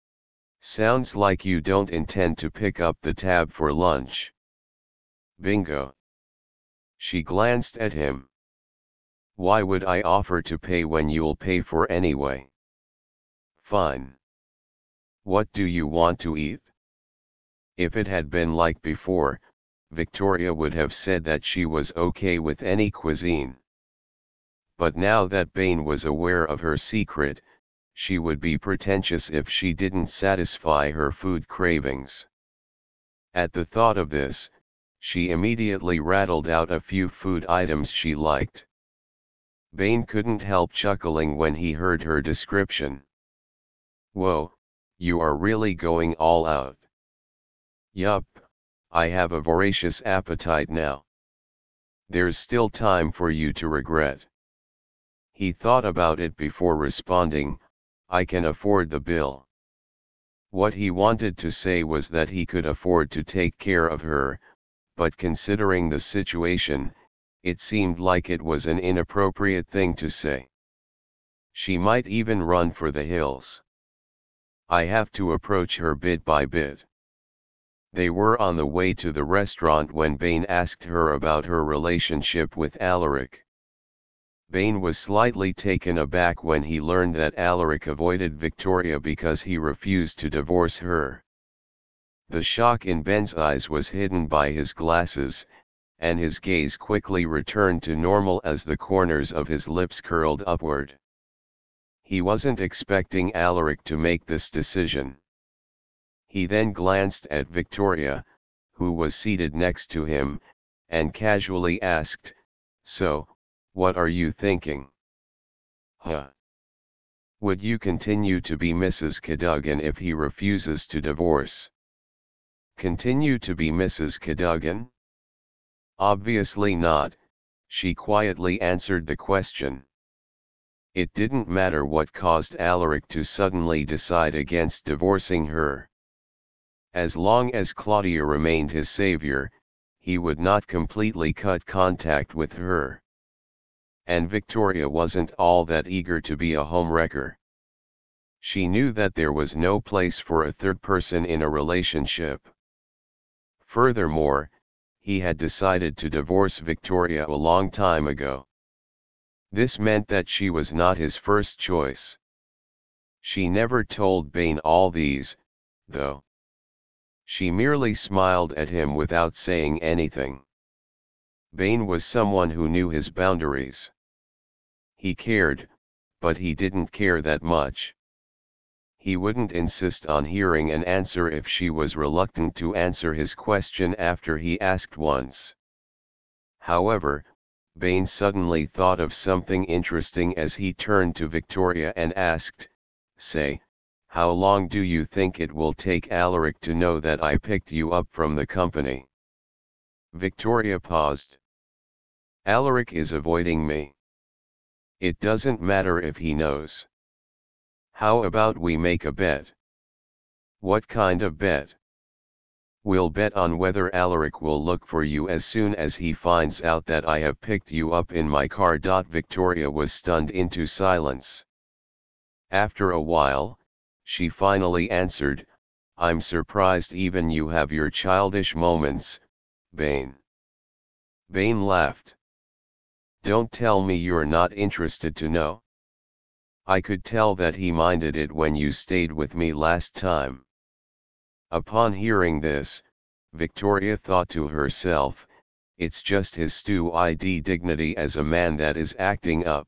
"Sounds like you don't intend to pick up the tab for lunch." "Bingo." She glanced at him. "Why would I offer to pay when you'll pay for anyway?" "Fine. What do you want to eat?" If it had been like before, Victoria would have said that she was okay with any cuisine. But now that Bain was aware of her secret, she would be pretentious if she didn't satisfy her food cravings. At the thought of this, she immediately rattled out a few food items she liked. Bain couldn't help chuckling when he heard her description. "Whoa, you are really going all out." "Yup, I have a voracious appetite now. There's still time for you to regret." He thought about it before responding, "I can afford the bill." What he wanted to say was that he could afford to take care of her, but considering the situation, it seemed like it was an inappropriate thing to say. She might even run for the hills. "I have to approach her bit by bit." They were on the way to the restaurant when Bain asked her about her relationship with Alaric. Bain was slightly taken aback when he learned that Alaric avoided Victoria because he refused to divorce her. The shock in Ben's eyes was hidden by his glasses, and his gaze quickly returned to normal as the corners of his lips curled upward. He wasn't expecting Alaric to make this decision. He then glanced at Victoria, who was seated next to him, and casually asked, "So, what are you thinking?" "Huh? Would you continue to be Mrs. Cadogan if he refuses to divorce?" "Continue to be Mrs. Cadogan?" "Obviously not," she quietly answered the question. It didn't matter what caused Alaric to suddenly decide against divorcing her. As long as Claudia remained his savior, he would not completely cut contact with her. And Victoria wasn't all that eager to be a homewrecker. She knew that there was no place for a third person in a relationship. Furthermore, he had decided to divorce Victoria a long time ago. This meant that she was not his first choice. She never told Bain all these, though. She merely smiled at him without saying anything. Bain was someone who knew his boundaries. He cared, but he didn't care that much. He wouldn't insist on hearing an answer if she was reluctant to answer his question after he asked once. However, Bain suddenly thought of something interesting as he turned to Victoria and asked, "Say, how long do you think it will take Alaric to know that I picked you up from the company?" Victoria paused. "Alaric is avoiding me. It doesn't matter if he knows. How about we make a bet?" "What kind of bet?" "We'll bet on whether Alaric will look for you as soon as he finds out that I have picked you up in my car." Victoria was stunned into silence. After a while, she finally answered, "I'm surprised even you have your childish moments, Bain." Bain laughed. "Don't tell me you're not interested to know. I could tell that he minded it when you stayed with me last time." Upon hearing this, Victoria thought to herself, it's just his stupid dignity as a man that is acting up.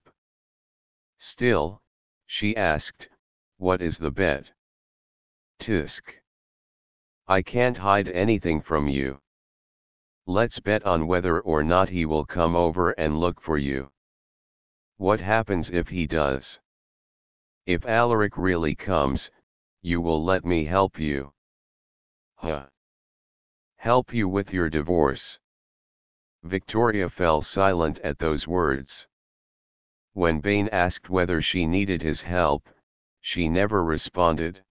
Still, she asked, "What is the bet?" "Tisk. I can't hide anything from you. Let's bet on whether or not he will come over and look for you." "What happens if he does?" "If Alaric really comes, you will let me help you." "Huh? Help you with your divorce?" Victoria fell silent at those words. When Bain asked whether she needed his help, she never responded.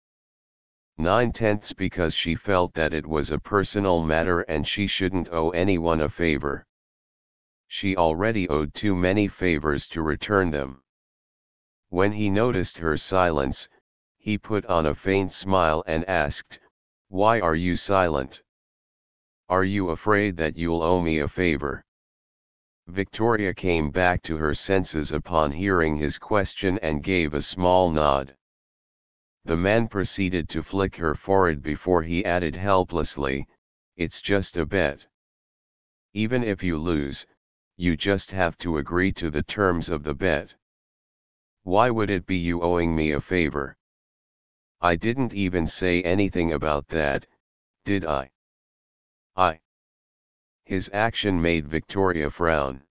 9/10 because she felt that it was a personal matter and she shouldn't owe anyone a favor. She already owed too many favors to return them. When he noticed her silence, he put on a faint smile and asked, "Why are you silent? Are you afraid that you'll owe me a favor?" Victoria came back to her senses upon hearing his question and gave a small nod. The man proceeded to flick her forehead before he added helplessly, "It's just a bet. Even if you lose, you just have to agree to the terms of the bet." "Why would it be you owing me a favor?" "I didn't even say anything about that, did I?" His action made Victoria frown.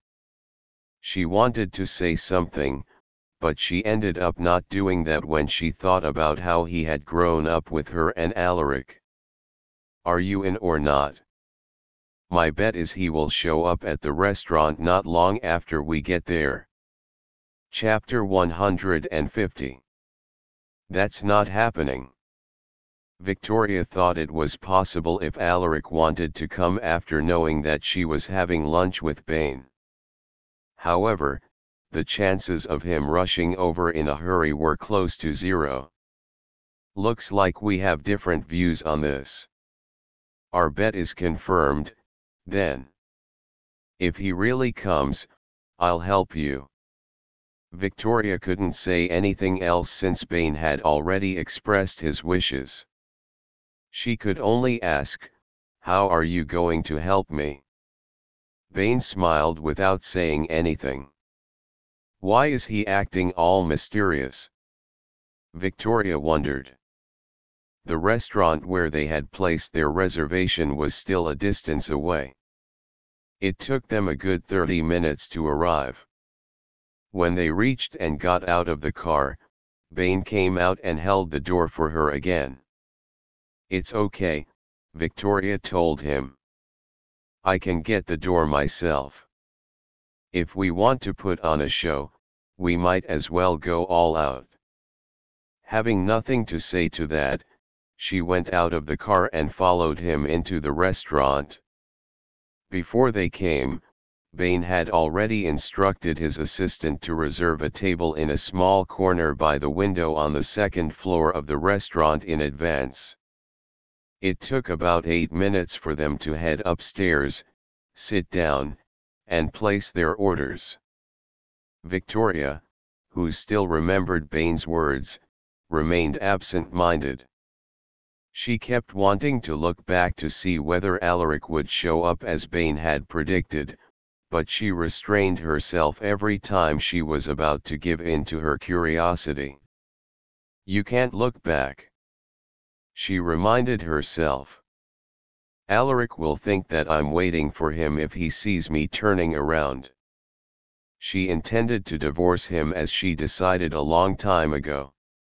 She wanted to say something, but she ended up not doing that when she thought about how he had grown up with her and Alaric. "Are you in or not?" "My bet is he will show up at the restaurant not long after we get there." Chapter 150. That's not happening. Victoria thought it was possible if Alaric wanted to come after knowing that she was having lunch with Bain. However, the chances of him rushing over in a hurry were close to zero. "Looks like we have different views on this. Our bet is confirmed, then. If he really comes, I'll help you." Victoria couldn't say anything else since Bain had already expressed his wishes. She could only ask, "How are you going to help me?" Bain smiled without saying anything. Why is he acting all mysterious? Victoria wondered. The restaurant where they had placed their reservation was still a distance away. It took them a good 30 minutes to arrive. When they reached and got out of the car, Bain came out and held the door for her again. "It's okay," Victoria told him. "I can get the door myself. If we want to put on a show, we might as well go all out." Having nothing to say to that, she went out of the car and followed him into the restaurant. Before they came, Bain had already instructed his assistant to reserve a table in a small corner by the window on the second floor of the restaurant in advance. It took about 8 minutes for them to head upstairs, sit down, and place their orders. Victoria, who still remembered Bain's words, remained absent-minded. She kept wanting to look back to see whether Alaric would show up as Bain had predicted, but she restrained herself every time she was about to give in to her curiosity. "You can't look back," she reminded herself. "Alaric will think that I'm waiting for him if he sees me turning around." She intended to divorce him as she decided a long time ago.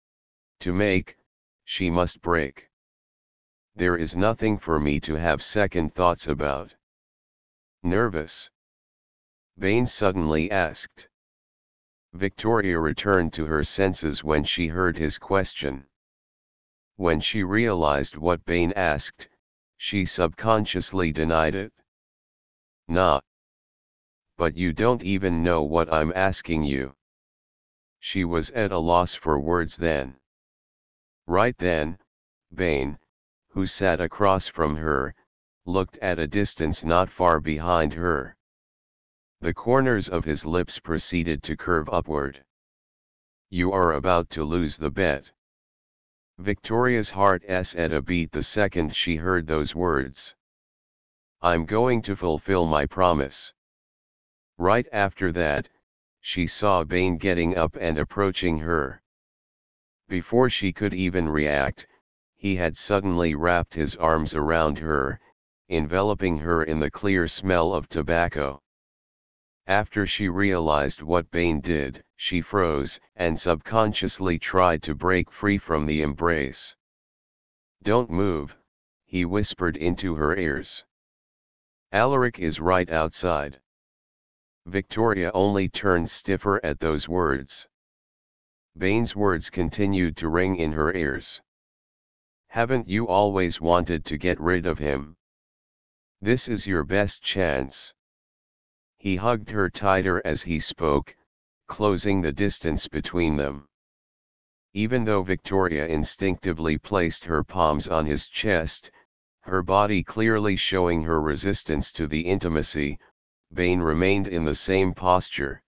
To make, she must break. There is nothing for me to have second thoughts about. "Nervous?" Bain suddenly asked. Victoria returned to her senses when she heard his question. When she realized what Bain asked, she subconsciously denied it. "Nah. But you don't even know what I'm asking you." She was at a loss for words then. Right then, Bain, who sat across from her, looked at a distance not far behind her. The corners of his lips proceeded to curve upward. "You are about to lose the bet." Victoria's heart s at a beat the second she heard those words. "I'm going to fulfill my promise." Right after that, she saw Bain getting up and approaching her. Before she could even react, he had suddenly wrapped his arms around her, enveloping her in the clear smell of tobacco. After she realized what Bain did, she froze and subconsciously tried to break free from the embrace. "Don't move," he whispered into her ears. "Alaric is right outside." Victoria only turned stiffer at those words. Bain's words continued to ring in her ears. "Haven't you always wanted to get rid of him? This is your best chance." He hugged her tighter as he spoke, closing the distance between them. Even though Victoria instinctively placed her palms on his chest, her body clearly showing her resistance to the intimacy, Bain remained in the same posture.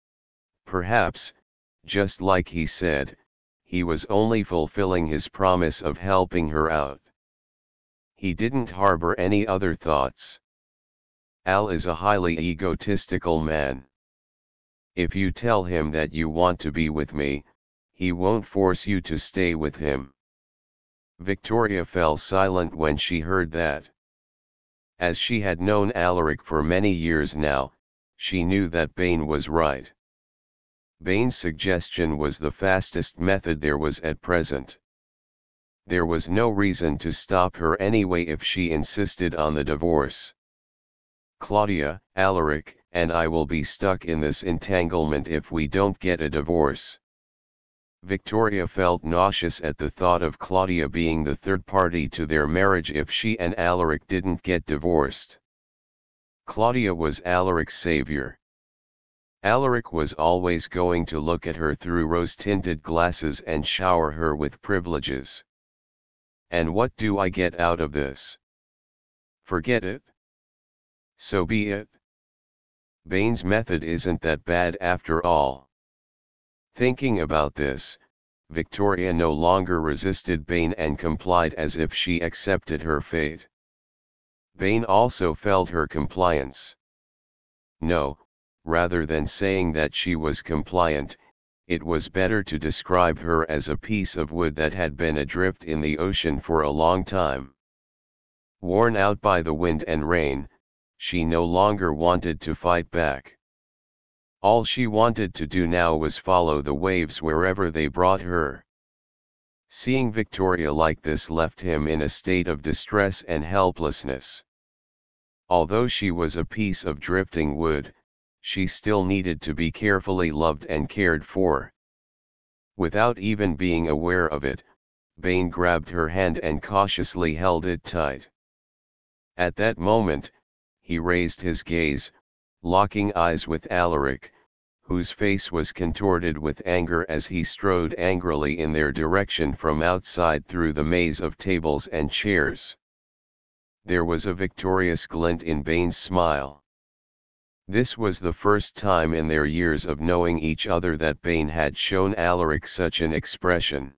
Perhaps, just like he said, he was only fulfilling his promise of helping her out. He didn't harbor any other thoughts. Al is a highly egotistical man. If you tell him that you want to be with me, he won't force you to stay with him. Victoria fell silent when she heard that. As she had known Alaric for many years now, she knew that Bain was right. Bain's suggestion was the fastest method there was at present. There was no reason to stop her anyway if she insisted on the divorce. "Claudia, Alaric, and I will be stuck in this entanglement if we don't get a divorce." Victoria felt nauseous at the thought of Claudia being the third party to their marriage if she and Alaric didn't get divorced. Claudia was Alaric's savior. Alaric was always going to look at her through rose-tinted glasses and shower her with privileges. And what do I get out of this? Forget it. So be it. Bain's method isn't that bad after all. Thinking about this, Victoria no longer resisted Bain and complied as if she accepted her fate. Bain also felt her compliance. No, rather than saying that she was compliant, it was better to describe her as a piece of wood that had been adrift in the ocean for a long time. Worn out by the wind and rain, she no longer wanted to fight back. All she wanted to do now was follow the waves wherever they brought her. Seeing Victoria like this left him in a state of distress and helplessness. Although she was a piece of drifting wood, she still needed to be carefully loved and cared for. Without even being aware of it, Bain grabbed her hand and cautiously held it tight. At that moment, he raised his gaze, locking eyes with Alaric, whose face was contorted with anger as he strode angrily in their direction from outside through the maze of tables and chairs. There was a victorious glint in Bain's smile. This was the first time in their years of knowing each other that Bain had shown Alaric such an expression.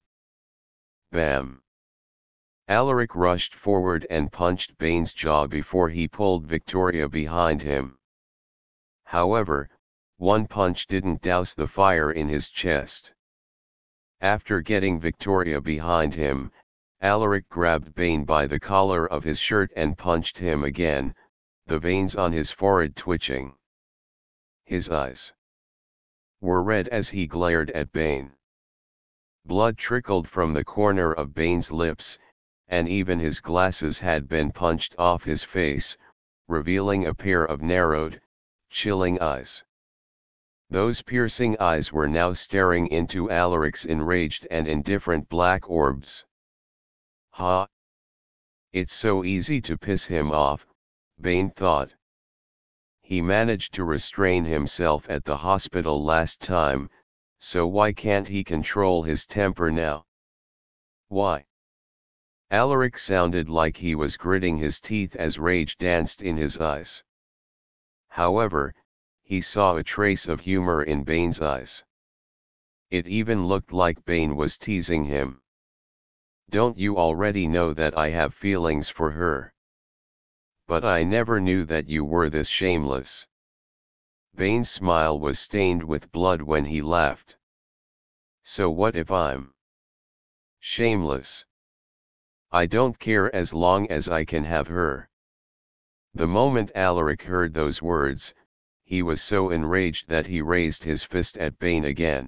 Bam! Alaric rushed forward and punched Bain's jaw before he pulled Victoria behind him. However, one punch didn't douse the fire in his chest. After getting Victoria behind him, Alaric grabbed Bain by the collar of his shirt and punched him again, the veins on his forehead twitching. His eyes were red as he glared at Bain. Blood trickled from the corner of Bain's lips, and even his glasses had been punched off his face, revealing a pair of narrowed, chilling eyes. Those piercing eyes were now staring into Alaric's enraged and indifferent black orbs. Ha! It's so easy to piss him off, Bain thought. He managed to restrain himself at the hospital last time, so why can't he control his temper now? Why? Alaric sounded like he was gritting his teeth as rage danced in his eyes. However, he saw a trace of humor in Bain's eyes. It even looked like Bain was teasing him. Don't you already know that I have feelings for her? But I never knew that you were this shameless. Bain's smile was stained with blood when he laughed. So what if I'm shameless? I don't care as long as I can have her. The moment Alaric heard those words, he was so enraged that he raised his fist at Bain again.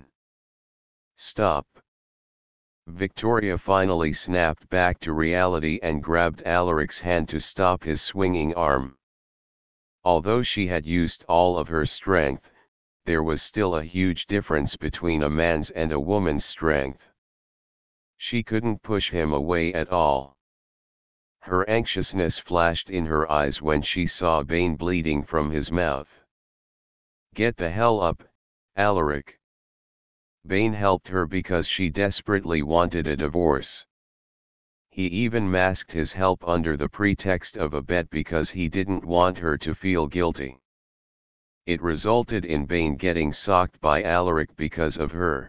Stop! Victoria finally snapped back to reality and grabbed Alaric's hand to stop his swinging arm. Although she had used all of her strength, there was still a huge difference between a man's and a woman's strength. She couldn't push him away at all. Her anxiousness flashed in her eyes when she saw Bain bleeding from his mouth. Get the hell up, Alaric. Bain helped her because she desperately wanted a divorce. He even masked his help under the pretext of a bet because he didn't want her to feel guilty. It resulted in Bain getting socked by Alaric because of her.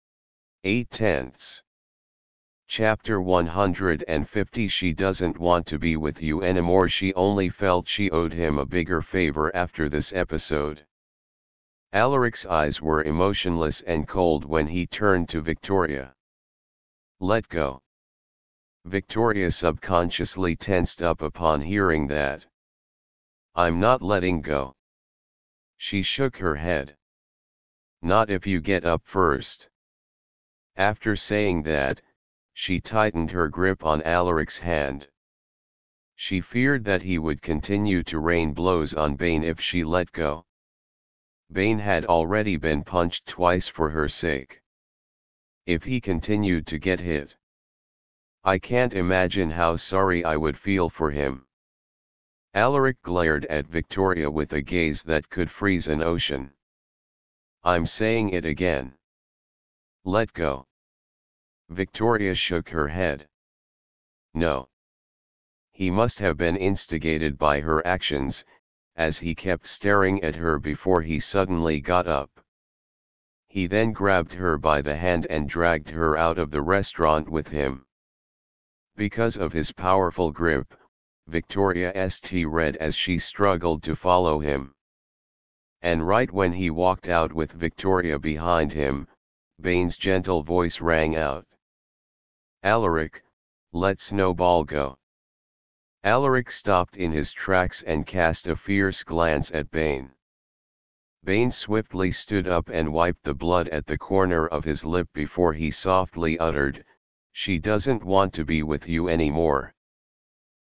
8/10. Chapter 150. She doesn't want to be with you anymore. She only felt she owed him a bigger favor after this episode. Alaric's eyes were emotionless and cold when he turned to Victoria. Let go. Victoria subconsciously tensed up upon hearing that. I'm not letting go. She shook her head. Not if you get up first. After saying that, she tightened her grip on Alaric's hand. She feared that he would continue to rain blows on Bain if she let go. Bain had already been punched twice for her sake. If he continued to get hit, I can't imagine how sorry I would feel for him. Alaric glared at Victoria with a gaze that could freeze an ocean. I'm saying it again. Let go. Victoria shook her head. No. He must have been instigated by her actions, as he kept staring at her before he suddenly got up. He then grabbed her by the hand and dragged her out of the restaurant with him. Because of his powerful grip, Victoria st red as she struggled to follow him. And right when he walked out with Victoria behind him, Bain's gentle voice rang out. Alaric, let Snowball go. Alaric stopped in his tracks and cast a fierce glance at Bain. Bain swiftly stood up and wiped the blood at the corner of his lip before he softly uttered, She doesn't want to be with you anymore.